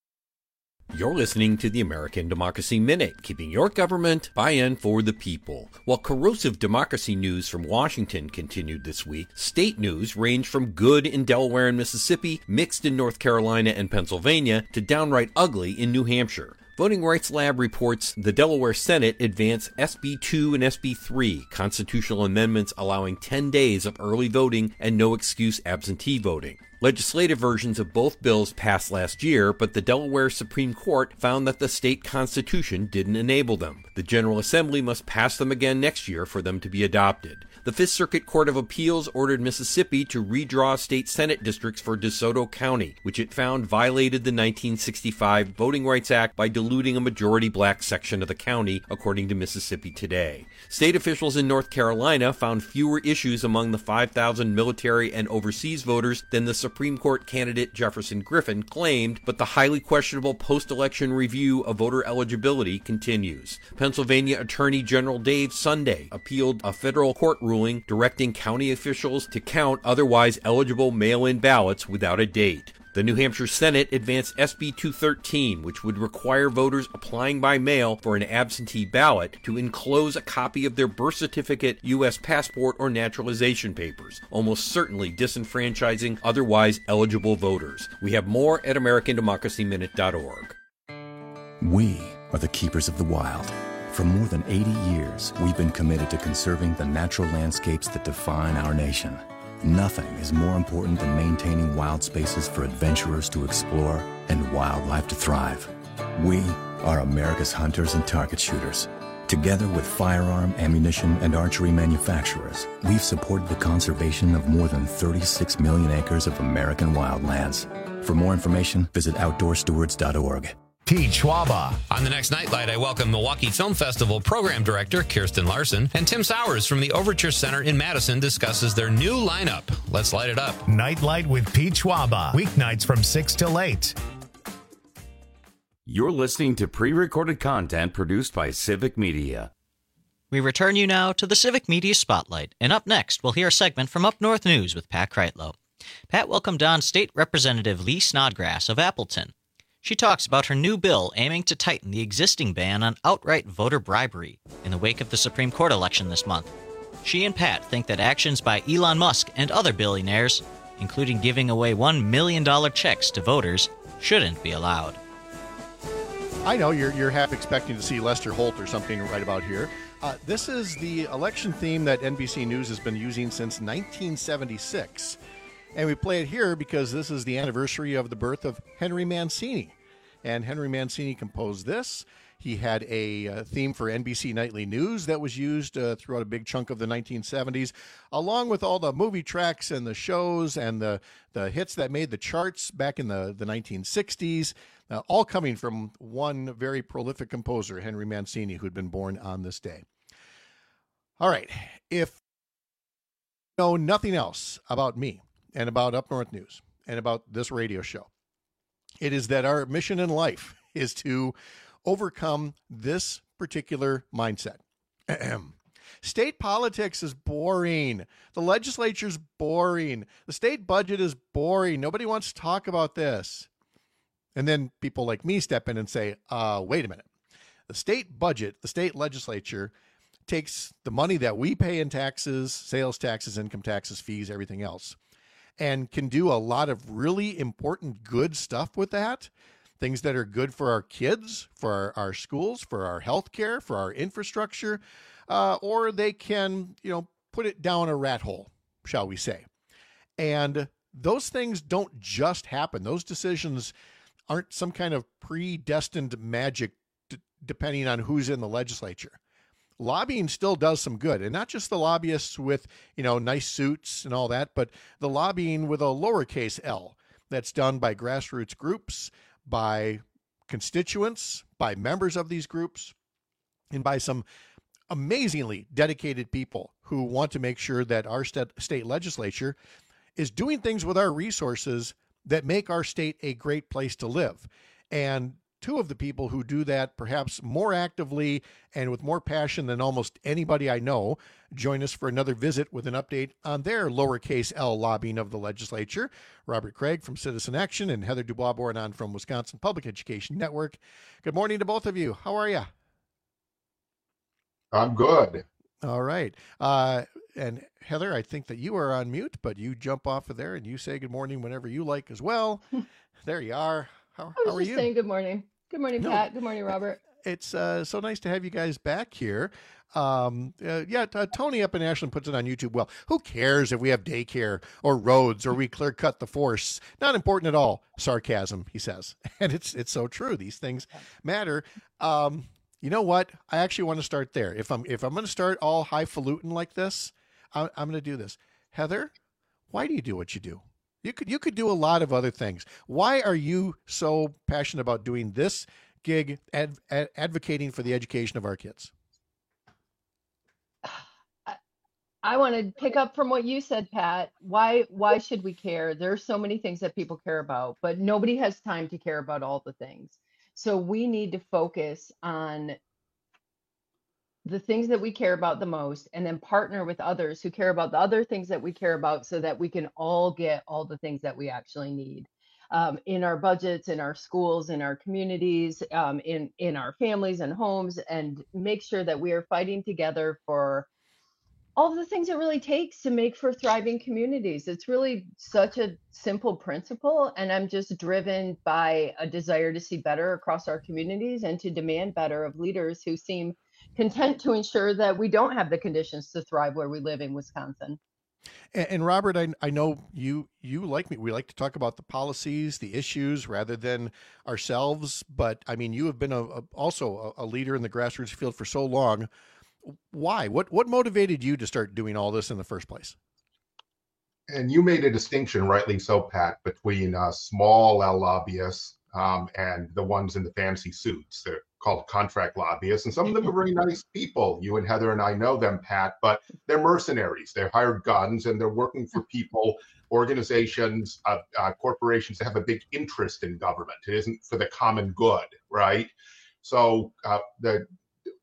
You're listening to the American Democracy Minute, keeping your government buy-in for the people. While corrosive democracy news from Washington continued this week, state news ranged from good in Delaware and Mississippi, mixed in North Carolina and Pennsylvania, to downright ugly in New Hampshire. Voting Rights Lab reports the Delaware Senate advanced S B two and S B three, constitutional amendments allowing ten days of early voting and no excuse absentee voting. Legislative versions of both bills passed last year, but the Delaware Supreme Court found that the state constitution didn't enable them. The General Assembly must pass them again next year for them to be adopted. The Fifth Circuit Court of Appeals ordered Mississippi to redraw state Senate districts for DeSoto County, which it found violated the nineteen sixty-five Voting Rights Act by diluting a majority black section of the county, according to Mississippi Today. State officials in North Carolina found fewer issues among the five thousand military and overseas voters than the Supreme Court candidate Jefferson Griffin claimed, but the highly questionable post-election review of voter eligibility continues. Pennsylvania Attorney General Dave Sunday appealed a federal court ruling directing county officials to count otherwise eligible mail-in ballots without a date. The New Hampshire Senate advanced S B two thirteen, which would require voters applying by mail for an absentee ballot to enclose a copy of their birth certificate, U S passport, or naturalization papers, almost certainly disenfranchising otherwise eligible voters. We have more at american democracy minute dot org. We are the keepers of the wild. For more than eighty years, we've been committed to conserving the natural landscapes that define our nation. Nothing is more important than maintaining wild spaces for adventurers to explore and wildlife to thrive. We are America's hunters and target shooters. Together with firearm, ammunition, and archery manufacturers, we've supported the conservation of more than thirty-six million acres of American wildlands. For more information, visit outdoor stewards dot org. Pete Schwaba. On the next Nightlight, I welcome Milwaukee Film Festival Program Director Kirsten Larson, and Tim Sowers from the Overture Center in Madison discusses their new lineup. Let's light it up. Nightlight with Pete Schwaba. Weeknights from six till eight. You're listening to pre-recorded content produced by Civic Media. We return you now to the Civic Media Spotlight, and up next, we'll hear a segment from Up North News with Pat Kreitlow. Pat welcomed on State Representative Lee Snodgrass of Appleton. She talks about her new bill aiming to tighten the existing ban on outright voter bribery in the wake of the Supreme Court election this month. She and Pat think that actions by Elon Musk and other billionaires, including giving away one million dollars checks to voters, shouldn't be allowed. I know you're you're half expecting to see Lester Holt or something right about here. Uh, this is the election theme that N B C News has been using since nineteen seventy-six. And we play it here because this is the anniversary of the birth of Henry Mancini. And Henry Mancini composed this. He had a uh, theme for N B C Nightly News that was used uh, throughout a big chunk of the nineteen seventies, along with all the movie tracks and the shows and the, the hits that made the charts back in the, the nineteen sixties, uh, all coming from one very prolific composer, Henry Mancini, who'd been born on this day. All right, if you know nothing else about me and about Up North News and about this radio show, it is that our mission in life is to overcome this particular mindset. State politics is boring. The legislature's boring. The state budget is boring. Nobody wants to talk about this. And then people like me step in and say, uh, wait a minute. The state budget, the state legislature takes the money that we pay in taxes, sales taxes, income taxes, fees, everything else, and can do a lot of really important, good stuff with that. Things that are good for our kids, for our, our schools, for our health care, for our infrastructure, uh, or they can, you know, put it down a rat hole, shall we say. And those things don't just happen. Those decisions aren't some kind of predestined magic d- depending on who's in the legislature. Lobbying still does some good, and not just the lobbyists with, you know, nice suits and all that, but the lobbying with a lowercase L that's done by grassroots groups, by constituents, by members of these groups, and by some amazingly dedicated people who want to make sure that our st- state legislature is doing things with our resources that make our state a great place to live. And two of the people who do that perhaps more actively and with more passion than almost anybody I know join us for another visit with an update on their lowercase L lobbying of the legislature. Robert Craig from Citizen Action and Heather Dubois-Bournon from Wisconsin Public Education Network. Good morning to both of you. How are you? I'm good. All right. Uh, and Heather, I think that you are on mute, but you jump off of there and you say good morning whenever you like as well. There you are. How, I was how are just you? saying good morning. Good morning, No. Pat. Good morning, Robert. It's uh, so nice to have you guys back here. Um, uh, yeah, uh, Tony up in Ashland puts it on YouTube. Well, who cares if we have daycare or roads or we clear cut the force? Not important at all. Sarcasm, he says. And it's it's so true. These things matter. Um, you know what? I actually want to start there. If I'm if I'm going to start all highfalutin like this, I'm, I'm going to do this. Heather, why do you do what you do? You could you could do a lot of other things. Why are you so passionate about doing this gig, ad, ad, advocating for the education of our kids? I, I want to pick up from what you said, Pat. Why why should we care? There's so many things that people care about, but nobody has time to care about all the things. So we need to focus on the things that we care about the most, and then partner with others who care about the other things that we care about so that we can all get all the things that we actually need um, in our budgets, in our schools, in our communities, um, in, in our families and homes, and make sure that we are fighting together for all the things it really takes to make for thriving communities. It's really such a simple principle, and I'm just driven by a desire to see better across our communities and to demand better of leaders who seem content to ensure that we don't have the conditions to thrive where we live in Wisconsin. And, and Robert, I, I know you you like me. We like to talk about the policies, the issues, rather than ourselves. But I mean, you have been a, a, also a, a leader in the grassroots field for so long. Why? What what motivated you to start doing all this in the first place? And you made a distinction, rightly so, Pat, between uh, small L lobbyists um, and the ones in the fancy suits. They're called contract lobbyists, and some of them are very nice people. You and Heather and I know them, Pat, but they're mercenaries. They're hired guns, and they're working for people, organizations, uh, uh, corporations that have a big interest in government. It isn't for the common good, right? So uh, the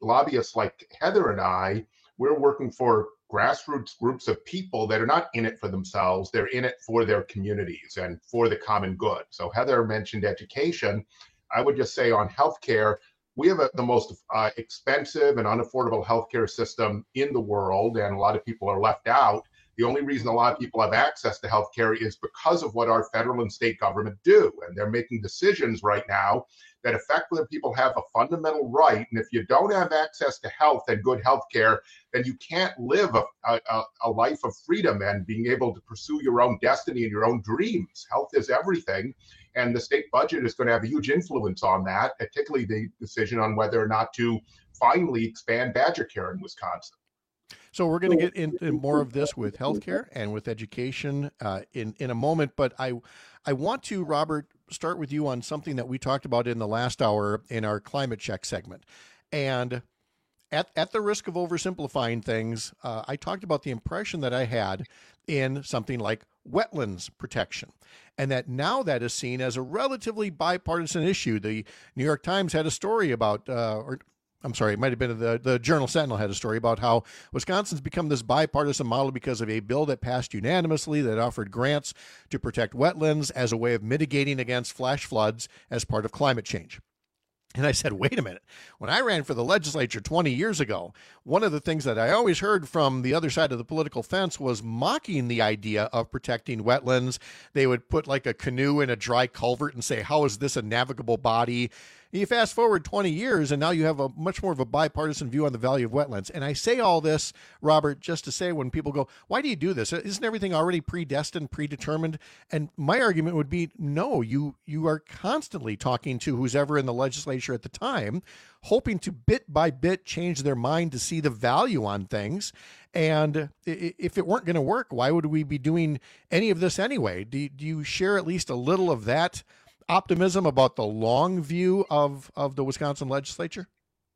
lobbyists like Heather and I, we're working for grassroots groups of people that are not in it for themselves. They're in it for their communities and for the common good. So Heather mentioned education. I would just say on healthcare, we have a, the most uh, expensive and unaffordable healthcare system in the world, and a lot of people are left out. The only reason a lot of people have access to healthcare is because of what our federal and state government do. And they're making decisions right now that affect whether people have a fundamental right. And if you don't have access to health and good healthcare, then you can't live a, a, a life of freedom and being able to pursue your own destiny and your own dreams. Health is everything. And the state budget is going to have a huge influence on that, particularly the decision on whether or not to finally expand Badger Care in Wisconsin. So we're going to get into more of this with healthcare and with education uh, in in a moment. But I I want to, Robert, start with you on something that we talked about in the last hour in our climate check segment. And at at the risk of oversimplifying things, uh, I talked about the impression that I had in something like wetlands protection, and that now that is seen as a relatively bipartisan issue. The New York Times had a story about, uh, or I'm sorry, it might have been the, the Journal Sentinel had a story about how Wisconsin's become this bipartisan model because of a bill that passed unanimously that offered grants to protect wetlands as a way of mitigating against flash floods as part of climate change. And I said, wait a minute. When I ran for the legislature twenty years ago, one of the things that I always heard from the other side of the political fence was mocking the idea of protecting wetlands. They would put like a canoe in a dry culvert and say, how is this a navigable body? And you fast forward twenty years, and now you have a much more of a bipartisan view on the value of wetlands. And I say all this, Robert, just to say when people go, why do you do this? Isn't everything already predestined, predetermined? And my argument would be, no, you you are constantly talking to who's ever in the legislature at the time, hoping to bit by bit change their mind to see the value on things. And if it weren't going to work, why would we be doing any of this anyway? Do, do you share at least a little of that optimism about the long view of, of the Wisconsin legislature?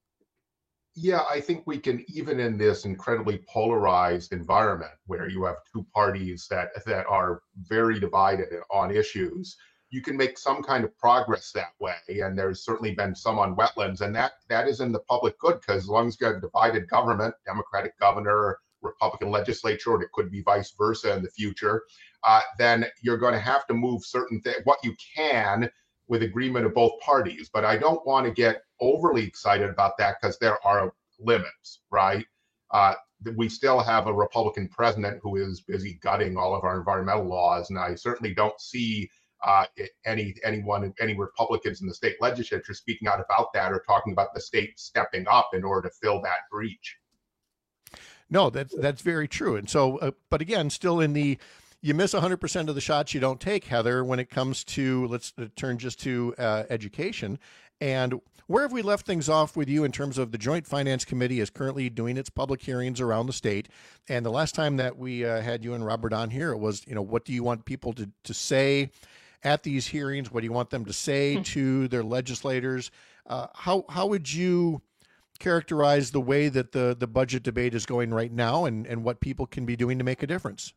Yeah, I think we can, even in this incredibly polarized environment where you have two parties that that are very divided on issues, you can make some kind of progress that way. And there's certainly been some on wetlands, and that that is in the public good, because as long as you have a divided government, Democratic governor, Republican legislature, or it could be vice versa in the future, uh, then you're going to have to move certain things, what you can, with agreement of both parties. But I don't want to get overly excited about that, because there are limits, right? Uh, we still have a Republican president who is busy gutting all of our environmental laws, and I certainly don't see uh, any anyone, any Republicans in the state legislature speaking out about that or talking about the state stepping up in order to fill that breach. No, that's that's very true. And so, uh, but again, still in the, you miss one hundred percent of the shots you don't take, Heather, when it comes to, let's turn just to uh, education. And where have we left things off with you in terms of the Joint Finance Committee is currently doing its public hearings around the state? And the last time that we uh, had you and Robert on here, it was, you know, what do you want people to, to say at these hearings? What do you want them to say mm-hmm. to their legislators? Uh, how how would you characterize the way that the, the budget debate is going right now, and, and what people can be doing to make a difference?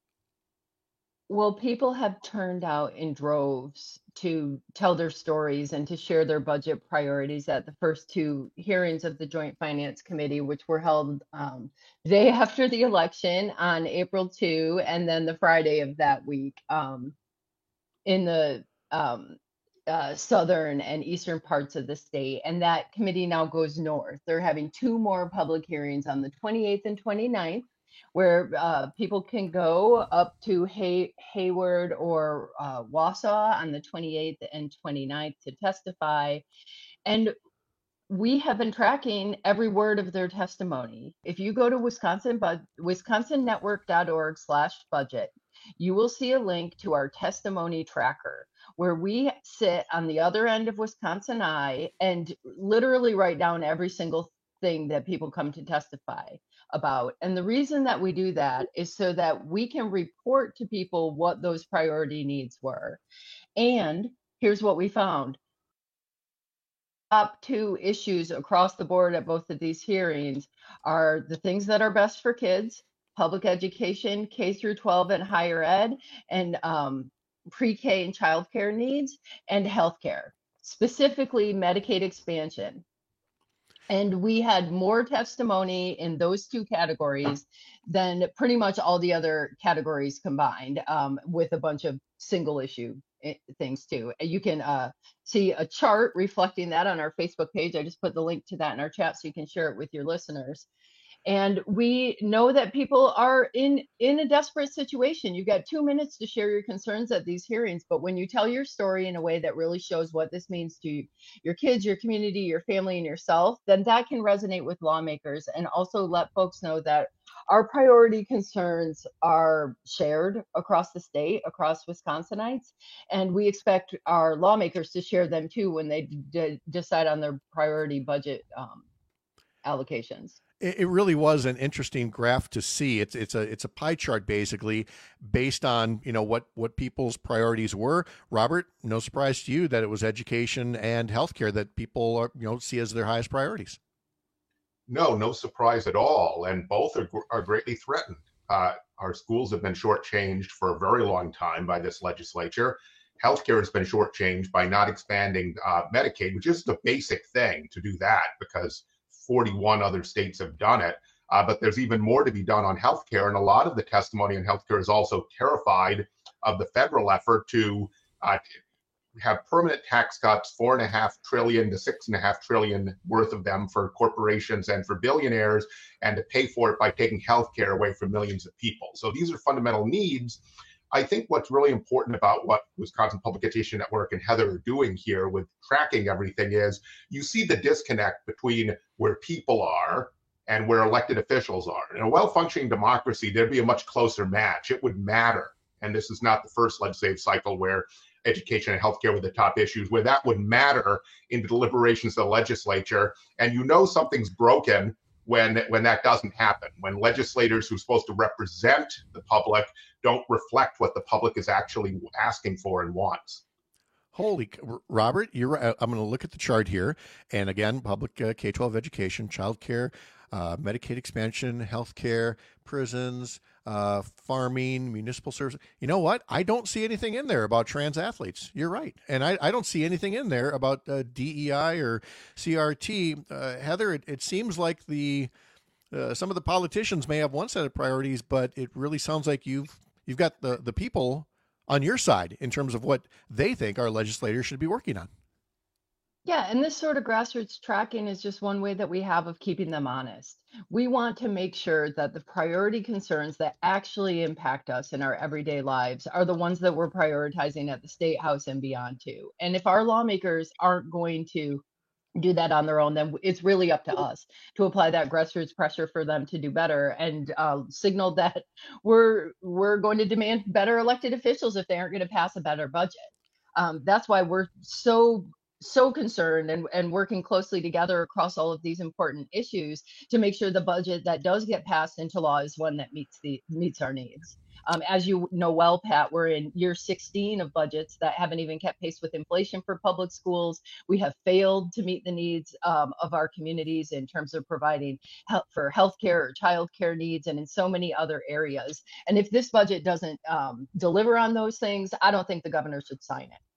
Well, people have turned out in droves to tell their stories and to share their budget priorities at the first two hearings of the Joint Finance Committee, which were held um, the day after the election on April second, and then the Friday of that week um, in the um, Uh, southern and eastern parts of the state. And that committee now goes north. They're having two more public hearings on the twenty-eighth and twenty-ninth, where uh, people can go up to Hay- Hayward or uh, Wausau on the twenty-eighth and twenty-ninth to testify. And we have been tracking every word of their testimony. If you go to Wisconsin, but wisconsin network dot org slash budget, you will see a link to our testimony tracker, where we sit on the other end of Wisconsin Eye and literally write down every single thing that people come to testify about. And the reason that we do that is so that we can report to people what those priority needs were. And here's what we found. Top two issues across the board at both of these hearings are the things that are best for kids, public education, K through twelve and higher ed, and um, pre-K and childcare needs, and healthcare, specifically Medicaid expansion. And we had more testimony in those two categories than pretty much all the other categories combined, um, with a bunch of single issue things too. You can uh, see a chart reflecting that on our Facebook page. I just put the link to that in our chat so you can share it with your listeners. And we know that people are in, in a desperate situation. You've got two minutes to share your concerns at these hearings, but when you tell your story in a way that really shows what this means to your kids, your community, your family, and yourself, then that can resonate with lawmakers and also let folks know that our priority concerns are shared across the state, across Wisconsinites, and we expect our lawmakers to share them too when they d- decide on their priority budget um, allocations. It really was an interesting graph to see. It's it's a it's a pie chart basically based on, you know, what what people's priorities were. Robert, no surprise to you that it was education and healthcare that people are, you know, see as their highest priorities. No, no surprise at all, and both are are greatly threatened. Uh, our schools have been shortchanged for a very long time by this legislature. Healthcare has been shortchanged by not expanding uh, Medicaid, which is the basic thing to do that because forty-one other states have done it, uh, but there's even more to be done on healthcare. And a lot of the testimony on healthcare is also terrified of the federal effort to uh, have permanent tax cuts, four and a half trillion to six and a half trillion worth of them for corporations and for billionaires, and to pay for it by taking healthcare away from millions of people. So these are fundamental needs. I think what's really important about what Wisconsin Public Education Network and Heather are doing here with tracking everything is you see the disconnect between where people are and where elected officials are. In a well-functioning democracy, there'd be a much closer match. It would matter. And this is not the first legislative cycle where education and healthcare were the top issues, where that would matter in the deliberations of the legislature. And you know something's broken when when that doesn't happen, when legislators who are supposed to represent the public don't reflect what the public is actually asking for and wants. Holy, Robert, you're right. I'm going to look at the chart here. And again, public uh, K twelve education, childcare, uh, Medicaid expansion, healthcare, prisons, uh, farming, municipal services. You know what? I don't see anything in there about trans athletes. You're right. And I, I don't see anything in there about uh, D E I or C R T. Uh, Heather, it, it seems like the uh, some of the politicians may have one set of priorities, but it really sounds like you've you've got the, the people on your side in terms of what they think our legislators should be working on. Yeah, and this sort of grassroots tracking is just one way that we have of keeping them honest. We want to make sure that the priority concerns that actually impact us in our everyday lives are the ones that we're prioritizing at the State House and beyond too. And if our lawmakers aren't going to do that on their own, then it's really up to us to apply that grassroots pressure for them to do better and uh, signal that we're we're going to demand better elected officials if they aren't going to pass a better budget. Um, that's why we're so so concerned and, and working closely together across all of these important issues to make sure the budget that does get passed into law is one that meets the meets our needs. Um, as you know well, Pat, we're in year sixteen of budgets that haven't even kept pace with inflation for public schools. We have failed to meet the needs um, of our communities in terms of providing help for healthcare or childcare needs and in so many other areas. And if this budget doesn't um, deliver on those things, I don't think the governor should sign it.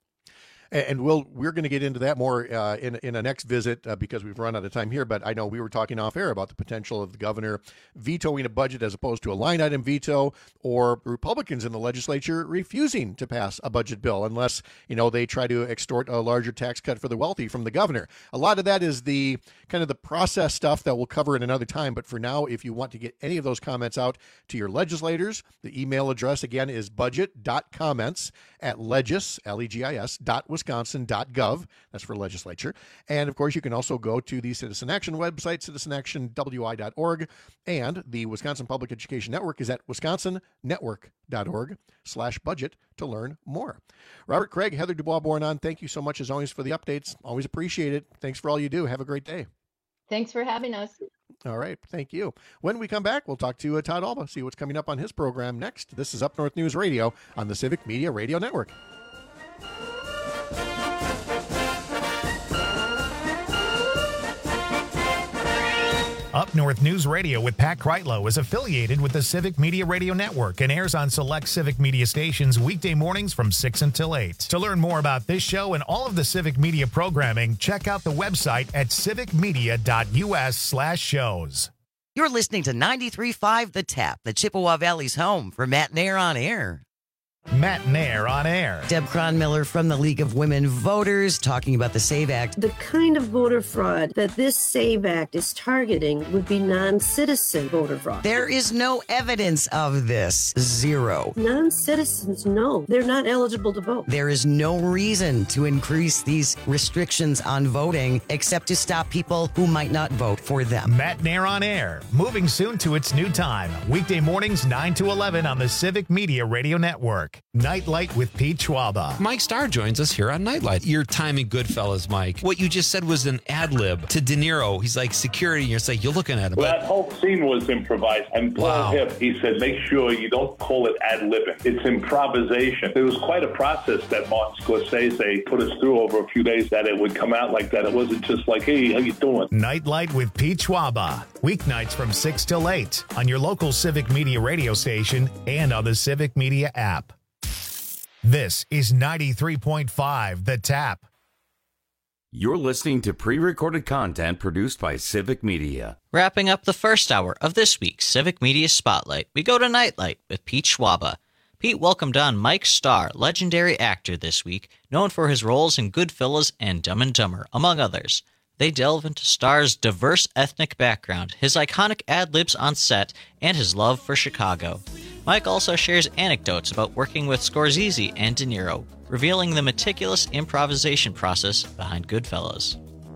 And we'll, we're going to get into that more uh, in, in a next visit uh, because we've run out of time here. But I know we were talking off air about the potential of the governor vetoing a budget as opposed to a line item veto, or Republicans in the legislature refusing to pass a budget bill unless, you know, they try to extort a larger tax cut for the wealthy from the governor. A lot of that is the kind of the process stuff that we'll cover at another time. But for now, if you want to get any of those comments out to your legislators, the email address again is budget dot comments at legis, L E G I S, dot wisconsin dot gov. That's for legislature. And of course, you can also go to the Citizen Action website, citizen action w i dot org. And the Wisconsin Public Education Network is at wisconsin network dot org slash budget to learn more. Robert Craig, Heather Dubois-Bornon, thank you so much as always for the updates. Always appreciate it. Thanks for all you do. Have a great day. Thanks for having us. All right. Thank you. When we come back, we'll talk to uh, Todd Alba, see what's coming up on his program next. This is Up North News Radio on the Civic Media Radio Network. Up North News Radio with Pat Kreitlow is affiliated with the Civic Media Radio Network and airs on select Civic Media stations weekday mornings from six until eight. To learn more about this show and all of the Civic Media programming, check out the website at civicmedia.us slash shows. You're listening to ninety-three point five The Tap, the Chippewa Valley's home for Matt Nair on Air. Matt Nair on Air. Deb Cronmiller from the League of Women Voters talking about the SAVE Act. The kind of voter fraud that this SAVE Act is targeting would be non-citizen voter fraud. There is no evidence of this. Zero. Non-citizens, no. They're not eligible to vote. There is no reason to increase these restrictions on voting except to stop people who might not vote for them. Matt Nair on Air. Moving soon to its new time. Weekday mornings nine to eleven on the Civic Media Radio Network. Nightlight with Pete Schwaba. Mike Starr joins us here on Nightlight. Your time in Goodfellas, Mike. What you just said was an ad lib to De Niro. He's like security, and you're like, you're looking at him. Well, that whole scene was improvised. And Paul Wow. Hip, he said, make sure you don't call it ad libbing. It's improvisation. It was quite a process that Martin Scorsese put us through over a few days that it would come out like that. It wasn't just like, hey, how you doing? Nightlight with Pete Schwaba. Weeknights from six till eight on your local Civic Media radio station and on the Civic Media app. This is ninety-three point five The Tap. You're listening to pre-recorded content produced by Civic Media. Wrapping up the first hour of this week's Civic Media Spotlight, we go to Nightlight with Pete Schwaba. Pete welcomed on Mike Starr, legendary actor this week, known for his roles in Goodfellas and Dumb and Dumber, among others. They delve into Starr's diverse ethnic background, his iconic ad-libs on set, and his love for Chicago. Mike also shares anecdotes about working with Scorsese and De Niro, revealing the meticulous improvisation process behind Goodfellas.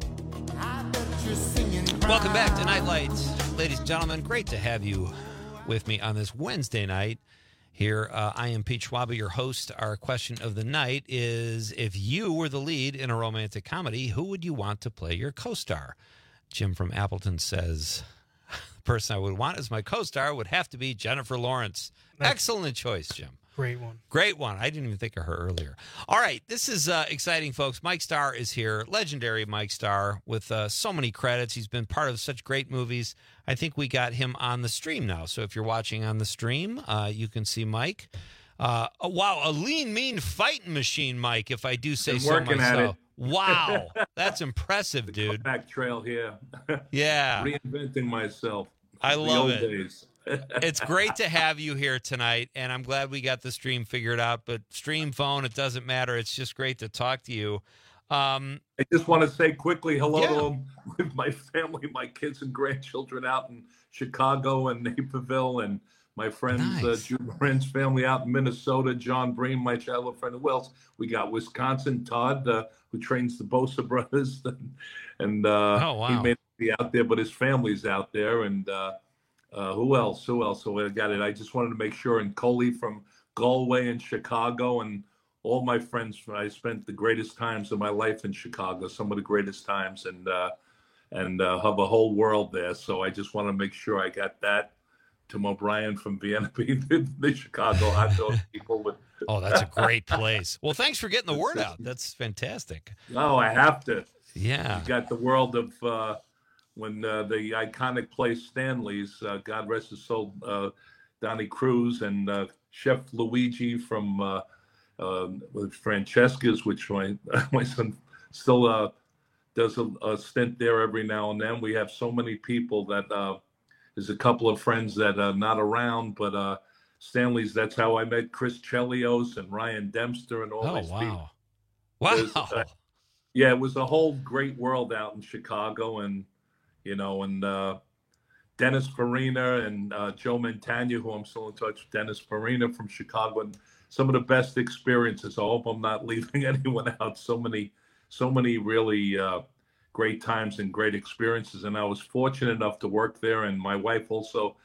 Welcome back to Nightlight. Ladies and gentlemen, great to have you with me on this Wednesday night. Here, uh, I am Pete Schwaba, your host. Our question of the night is, if you were the lead in a romantic comedy, who would you want to play your co-star? Jim from Appleton says, the person I would want as my co-star would have to be Jennifer Lawrence. Excellent choice, Jim. Great one. Great one. I didn't even think of her earlier. All right, this is uh, exciting, folks. Mike Starr is here, legendary Mike Starr, with uh, so many credits. He's been part of such great movies. I think we got him on the stream now. So if you're watching on the stream, uh, you can see Mike. Uh, oh, wow, a lean, mean fighting machine, Mike, if I do say Been so working at myself. it. Wow, that's impressive, dude. Back trail here. Yeah. Reinventing myself. I The love old it. days. It's great to have you here tonight, and I'm glad we got the stream figured out. But stream, phone, it doesn't matter. It's just great to talk to you. Um, I just want to say quickly hello Yeah. to them with my family, my kids and grandchildren out in Chicago and Naperville, and my friends, uh, Nice. Jude Moran's family out in Minnesota, John Bream, my childhood friend. Who else? We got Wisconsin, Todd, uh, who trains the Bosa brothers, and, and uh, Oh, wow. he may not be out there, but his family's out there, and uh, uh, who else? Who else? So I got it. I just wanted to make sure. And Coley from Galway and Chicago, and all my friends. I spent the greatest times of my life in Chicago, some of the greatest times, and uh, and uh, have a whole world there. So I just want to make sure I got that. Tim O'Brien from Vienna, the, the Chicago hot dog people. With oh, that's a great place. Well, thanks for getting the word out. That's fantastic. Oh, I have to. Yeah. You got the world of uh, when uh, the iconic place Stanley's, uh, God rest his soul, uh, Donnie Cruz and uh, Chef Luigi from uh, uh, with Francesca's, which my my son still uh, does a, a stint there every now and then. We have so many people that uh, there's a couple of friends that are not around, but uh, Stanley's. That's how I met Chris Chelios and Ryan Dempster and all Oh, these wow. people. Wow. There's, uh, yeah, it was a whole great world out in Chicago, and you know, and uh, Dennis Farina and uh, Joe Montagna, who I'm still in touch with. Dennis Farina from Chicago, and some of the best experiences. I hope I'm not leaving anyone out. So many, so many really uh, great times and great experiences. And I was fortunate enough to work there, and my wife also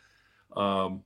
um,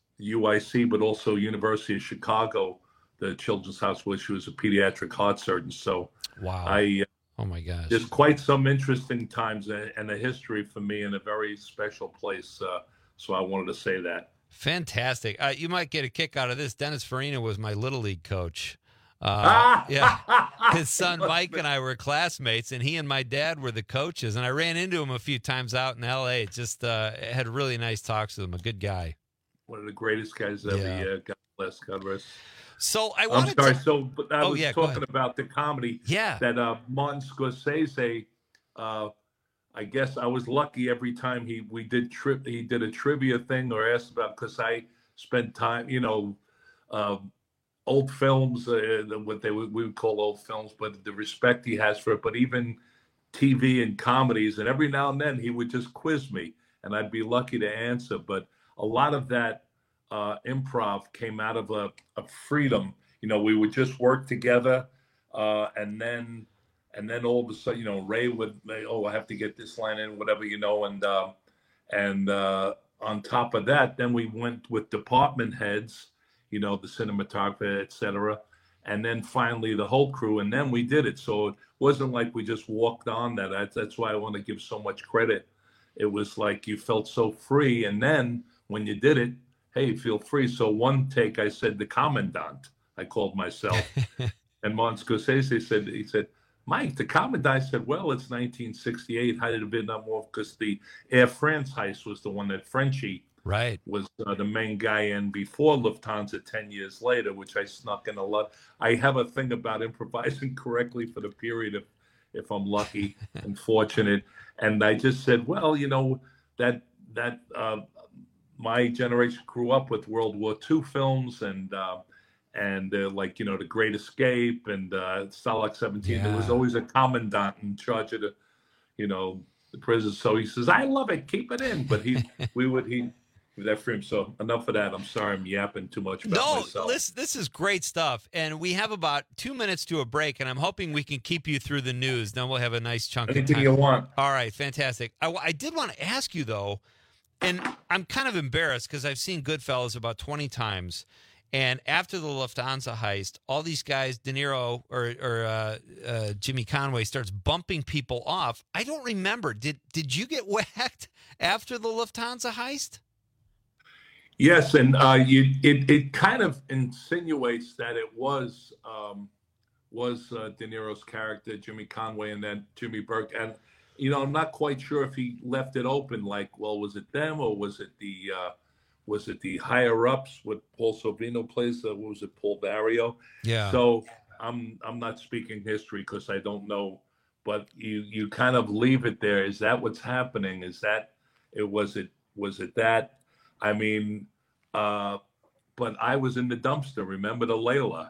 U I C, but also University of Chicago, the Children's Hospital. She was a pediatric heart surgeon. So wow, I. Uh, Oh my gosh. There's quite some interesting times and a history for me in a very special place. Uh, so I wanted to say that. Fantastic. Uh, you might get a kick out of this. Dennis Farina was my Little League coach. Uh, yeah, his son Mike and I were classmates, and he and my dad were the coaches. And I ran into him a few times out in L A. Just uh, had really nice talks with him. A good guy. One of the greatest guys ever. Yeah. Yeah, God bless, God rest. So I I'm wanted sorry. to. So, but I Oh, was yeah, go talking ahead. about the comedy. Yeah. That uh, Martin Scorsese. Uh, I guess I was lucky every time he we did trip. He did a trivia thing or asked about because I spent time, you know. Uh, old films, uh, what they would, we would call old films, but the respect he has for it, but even T V and comedies, and every now and then he would just quiz me, and I'd be lucky to answer. But a lot of that uh, improv came out of a, a freedom. You know, we would just work together, uh, and then and then all of a sudden, you know, Ray would, oh, I have to get this line in, whatever, you know, and uh, and uh, on top of that, then we went with department heads, you know, the cinematographer, et cetera. And then finally the whole crew, and then we did it. So it wasn't like we just walked on that. That's, that's why I want to give so much credit. It was like you felt so free. And then when you did it, hey, feel free. So one take, I said, the commandant, I called myself. And Martin Scorsese said, he said, Mike, the commandant. I said, well, it's nineteen sixty-eight, height of the Vietnam War, because the Air France heist was the one that Frenchie Right. was uh, the main guy in before Lufthansa ten years later, which I snuck in a lot. I have a thing about improvising correctly for the period if, if I'm lucky and fortunate. And I just said, well, you know, that that uh, my generation grew up with World War Two films and uh, and uh, like, you know, The Great Escape and uh, Stalag seventeen. Yeah. There was always a commandant in charge of the, you know, the prison. So he says, I love it, keep it in. But he, we would, he, that frame. So enough of that. I'm sorry I'm yapping too much about No, myself. this this is great stuff, and we have about two minutes to a break, and I'm hoping we can keep you through the news. Then we'll have a nice chunk Anything of time. you want. All right, fantastic. I, I did want to ask you though, and I'm kind of embarrassed because I've seen Goodfellas about twenty times, and after the Lufthansa heist, all these guys, De Niro or or uh, uh, Jimmy Conway, starts bumping people off. I don't remember. Did did you get whacked after the Lufthansa heist? Yes, and uh, you, it it kind of insinuates that it was um, was uh, De Niro's character, Jimmy Conway, and then Jimmy Burke. And you know, I'm not quite sure if he left it open. Like, well, was it them or was it the uh, was it the higher ups? What Paul Sorvino plays? Uh, what was it, Paul Barrio? Yeah. So I'm I'm not speaking history because I don't know, but you you kind of leave it there. Is that what's happening? Is that it? Was it was it that? I mean, uh, but I was in the dumpster. Remember the Layla?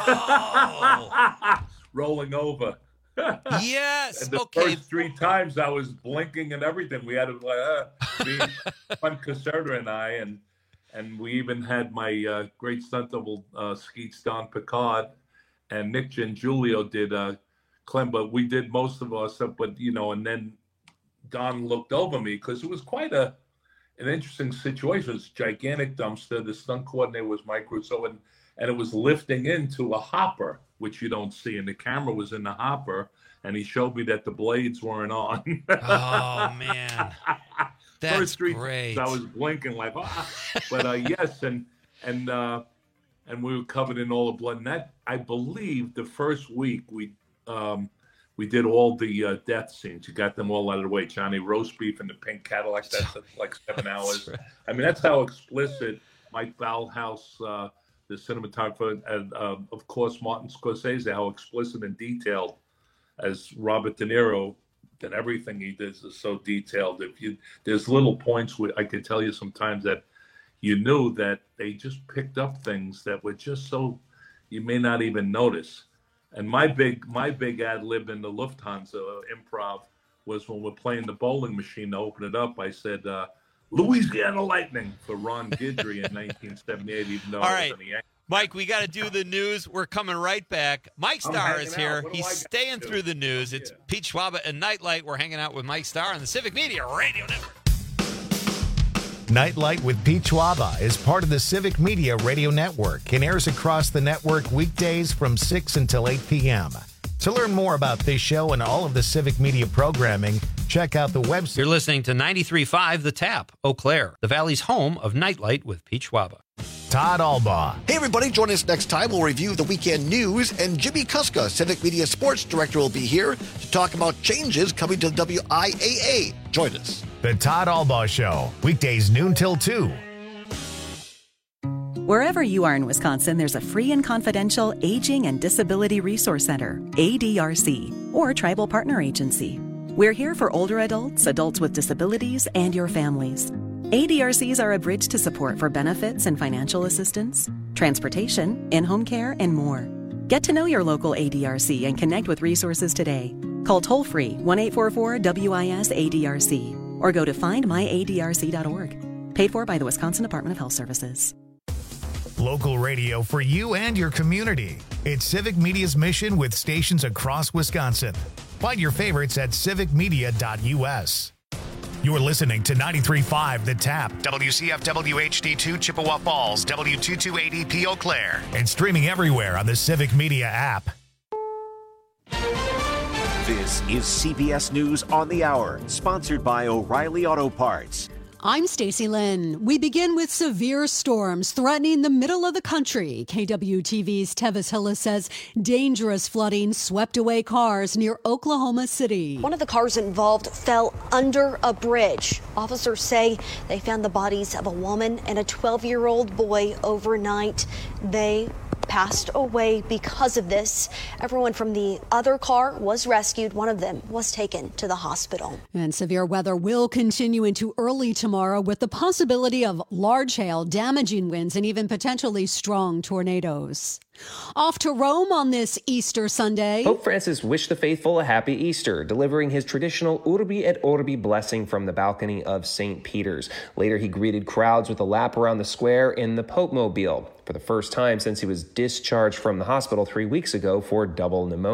Oh. Rolling over. Yes. And the okay. first three times I was blinking and everything. We had to like uh, me, Juan Caserta and I, and and we even had my uh, great stunt double uh, Skeets Don Picard, and Nick Gengulio did uh, Clem. But we did most of our stuff. But you know, and then Don looked over me because it was quite a an interesting situation. It's a gigantic dumpster. The stunt coordinator was Mike Russo, and, and it was lifting into a hopper, which you don't see. And the camera was in the hopper, and he showed me that the blades weren't on. Oh, man. That's First three great. times I was blinking like, ah. But uh, yes, and and uh, and we were covered in all the blood. And that, I believe, the first week we um, we did all the uh, death scenes. You got them all out of the way. Johnny Roast Beef in the pink Cadillac. That's like seven hours. Right. I mean, that's how explicit Mike Ballhaus, uh, the cinematographer, and uh, of course Martin Scorsese, how explicit and detailed as Robert De Niro. That everything he does is so detailed. If you there's little points where I could tell you sometimes that you knew that they just picked up things that were just so you may not even notice. And my big my big ad lib in the Lufthansa improv was when we're playing the bowling machine to open it up. I said uh, Louisiana Lightning for Ron Guidry in nineteen seventy-eight, even though All I right. was in the Yankees. Mike, we got to do the news. We're coming right back. Mike I'm Starr hanging is out. here. What do He's I got staying to do? through the news. It's Pete Schwab and Nightlight. We're hanging out with Mike Starr on the Civic Media Radio Network. Nightlight with Pete Schwaba is part of the Civic Media Radio Network and airs across the network weekdays from six until eight p.m. To learn more about this show and all of the Civic Media programming, check out the website. You're listening to ninety-three point five The Tap, Eau Claire, the Valley's home of Nightlight with Pete Schwaba. Todd Albaugh. Hey, everybody, join us next time. We'll review the weekend news, and Jimmy Kuska, Civic Media Sports Director, will be here to talk about changes coming to the W I A A. Join us. The Todd Albaugh Show, weekdays noon till two. Wherever you are in Wisconsin, there's a free and confidential Aging and Disability Resource Center, A D R C, or Tribal Partner Agency. We're here for older adults, adults with disabilities, and your families. A D R Cs are a bridge to support for benefits and financial assistance, transportation, in-home care, and more. Get to know your local A D R C and connect with resources today. Call toll-free one eight four four W I S A D R C or go to find my A D R C dot org. Paid for by the Wisconsin Department of Health Services. Local radio for you and your community. It's Civic Media's mission with stations across Wisconsin. Find your favorites at civic media dot U S. You're listening to ninety-three point five The Tap, W C F W H D two Chippewa Falls, W two two eight E P Eau Claire, and streaming everywhere on the Civic Media app. This is C B S News on the Hour, sponsored by O'Reilly Auto Parts. I'm Stacey Lynn. We begin with severe storms threatening the middle of the country. K W T V's Tevis Hillis says dangerous flooding swept away cars near Oklahoma City. One of the cars involved fell under a bridge. Officers say they found the bodies of a woman and a twelve-year-old boy overnight. They passed away because of this. Everyone from the other car was rescued. One of them was taken to the hospital. And severe weather will continue into early tomorrow with the possibility of large hail, damaging winds, and even potentially strong tornadoes. Off to Rome on this Easter Sunday. Pope Francis wished the faithful a happy Easter, delivering his traditional Urbi et Orbi blessing from the balcony of Saint Peter's. Later, he greeted crowds with a lap around the square in the Pope Mobile, for the first time since he was discharged from the hospital three weeks ago for double pneumonia.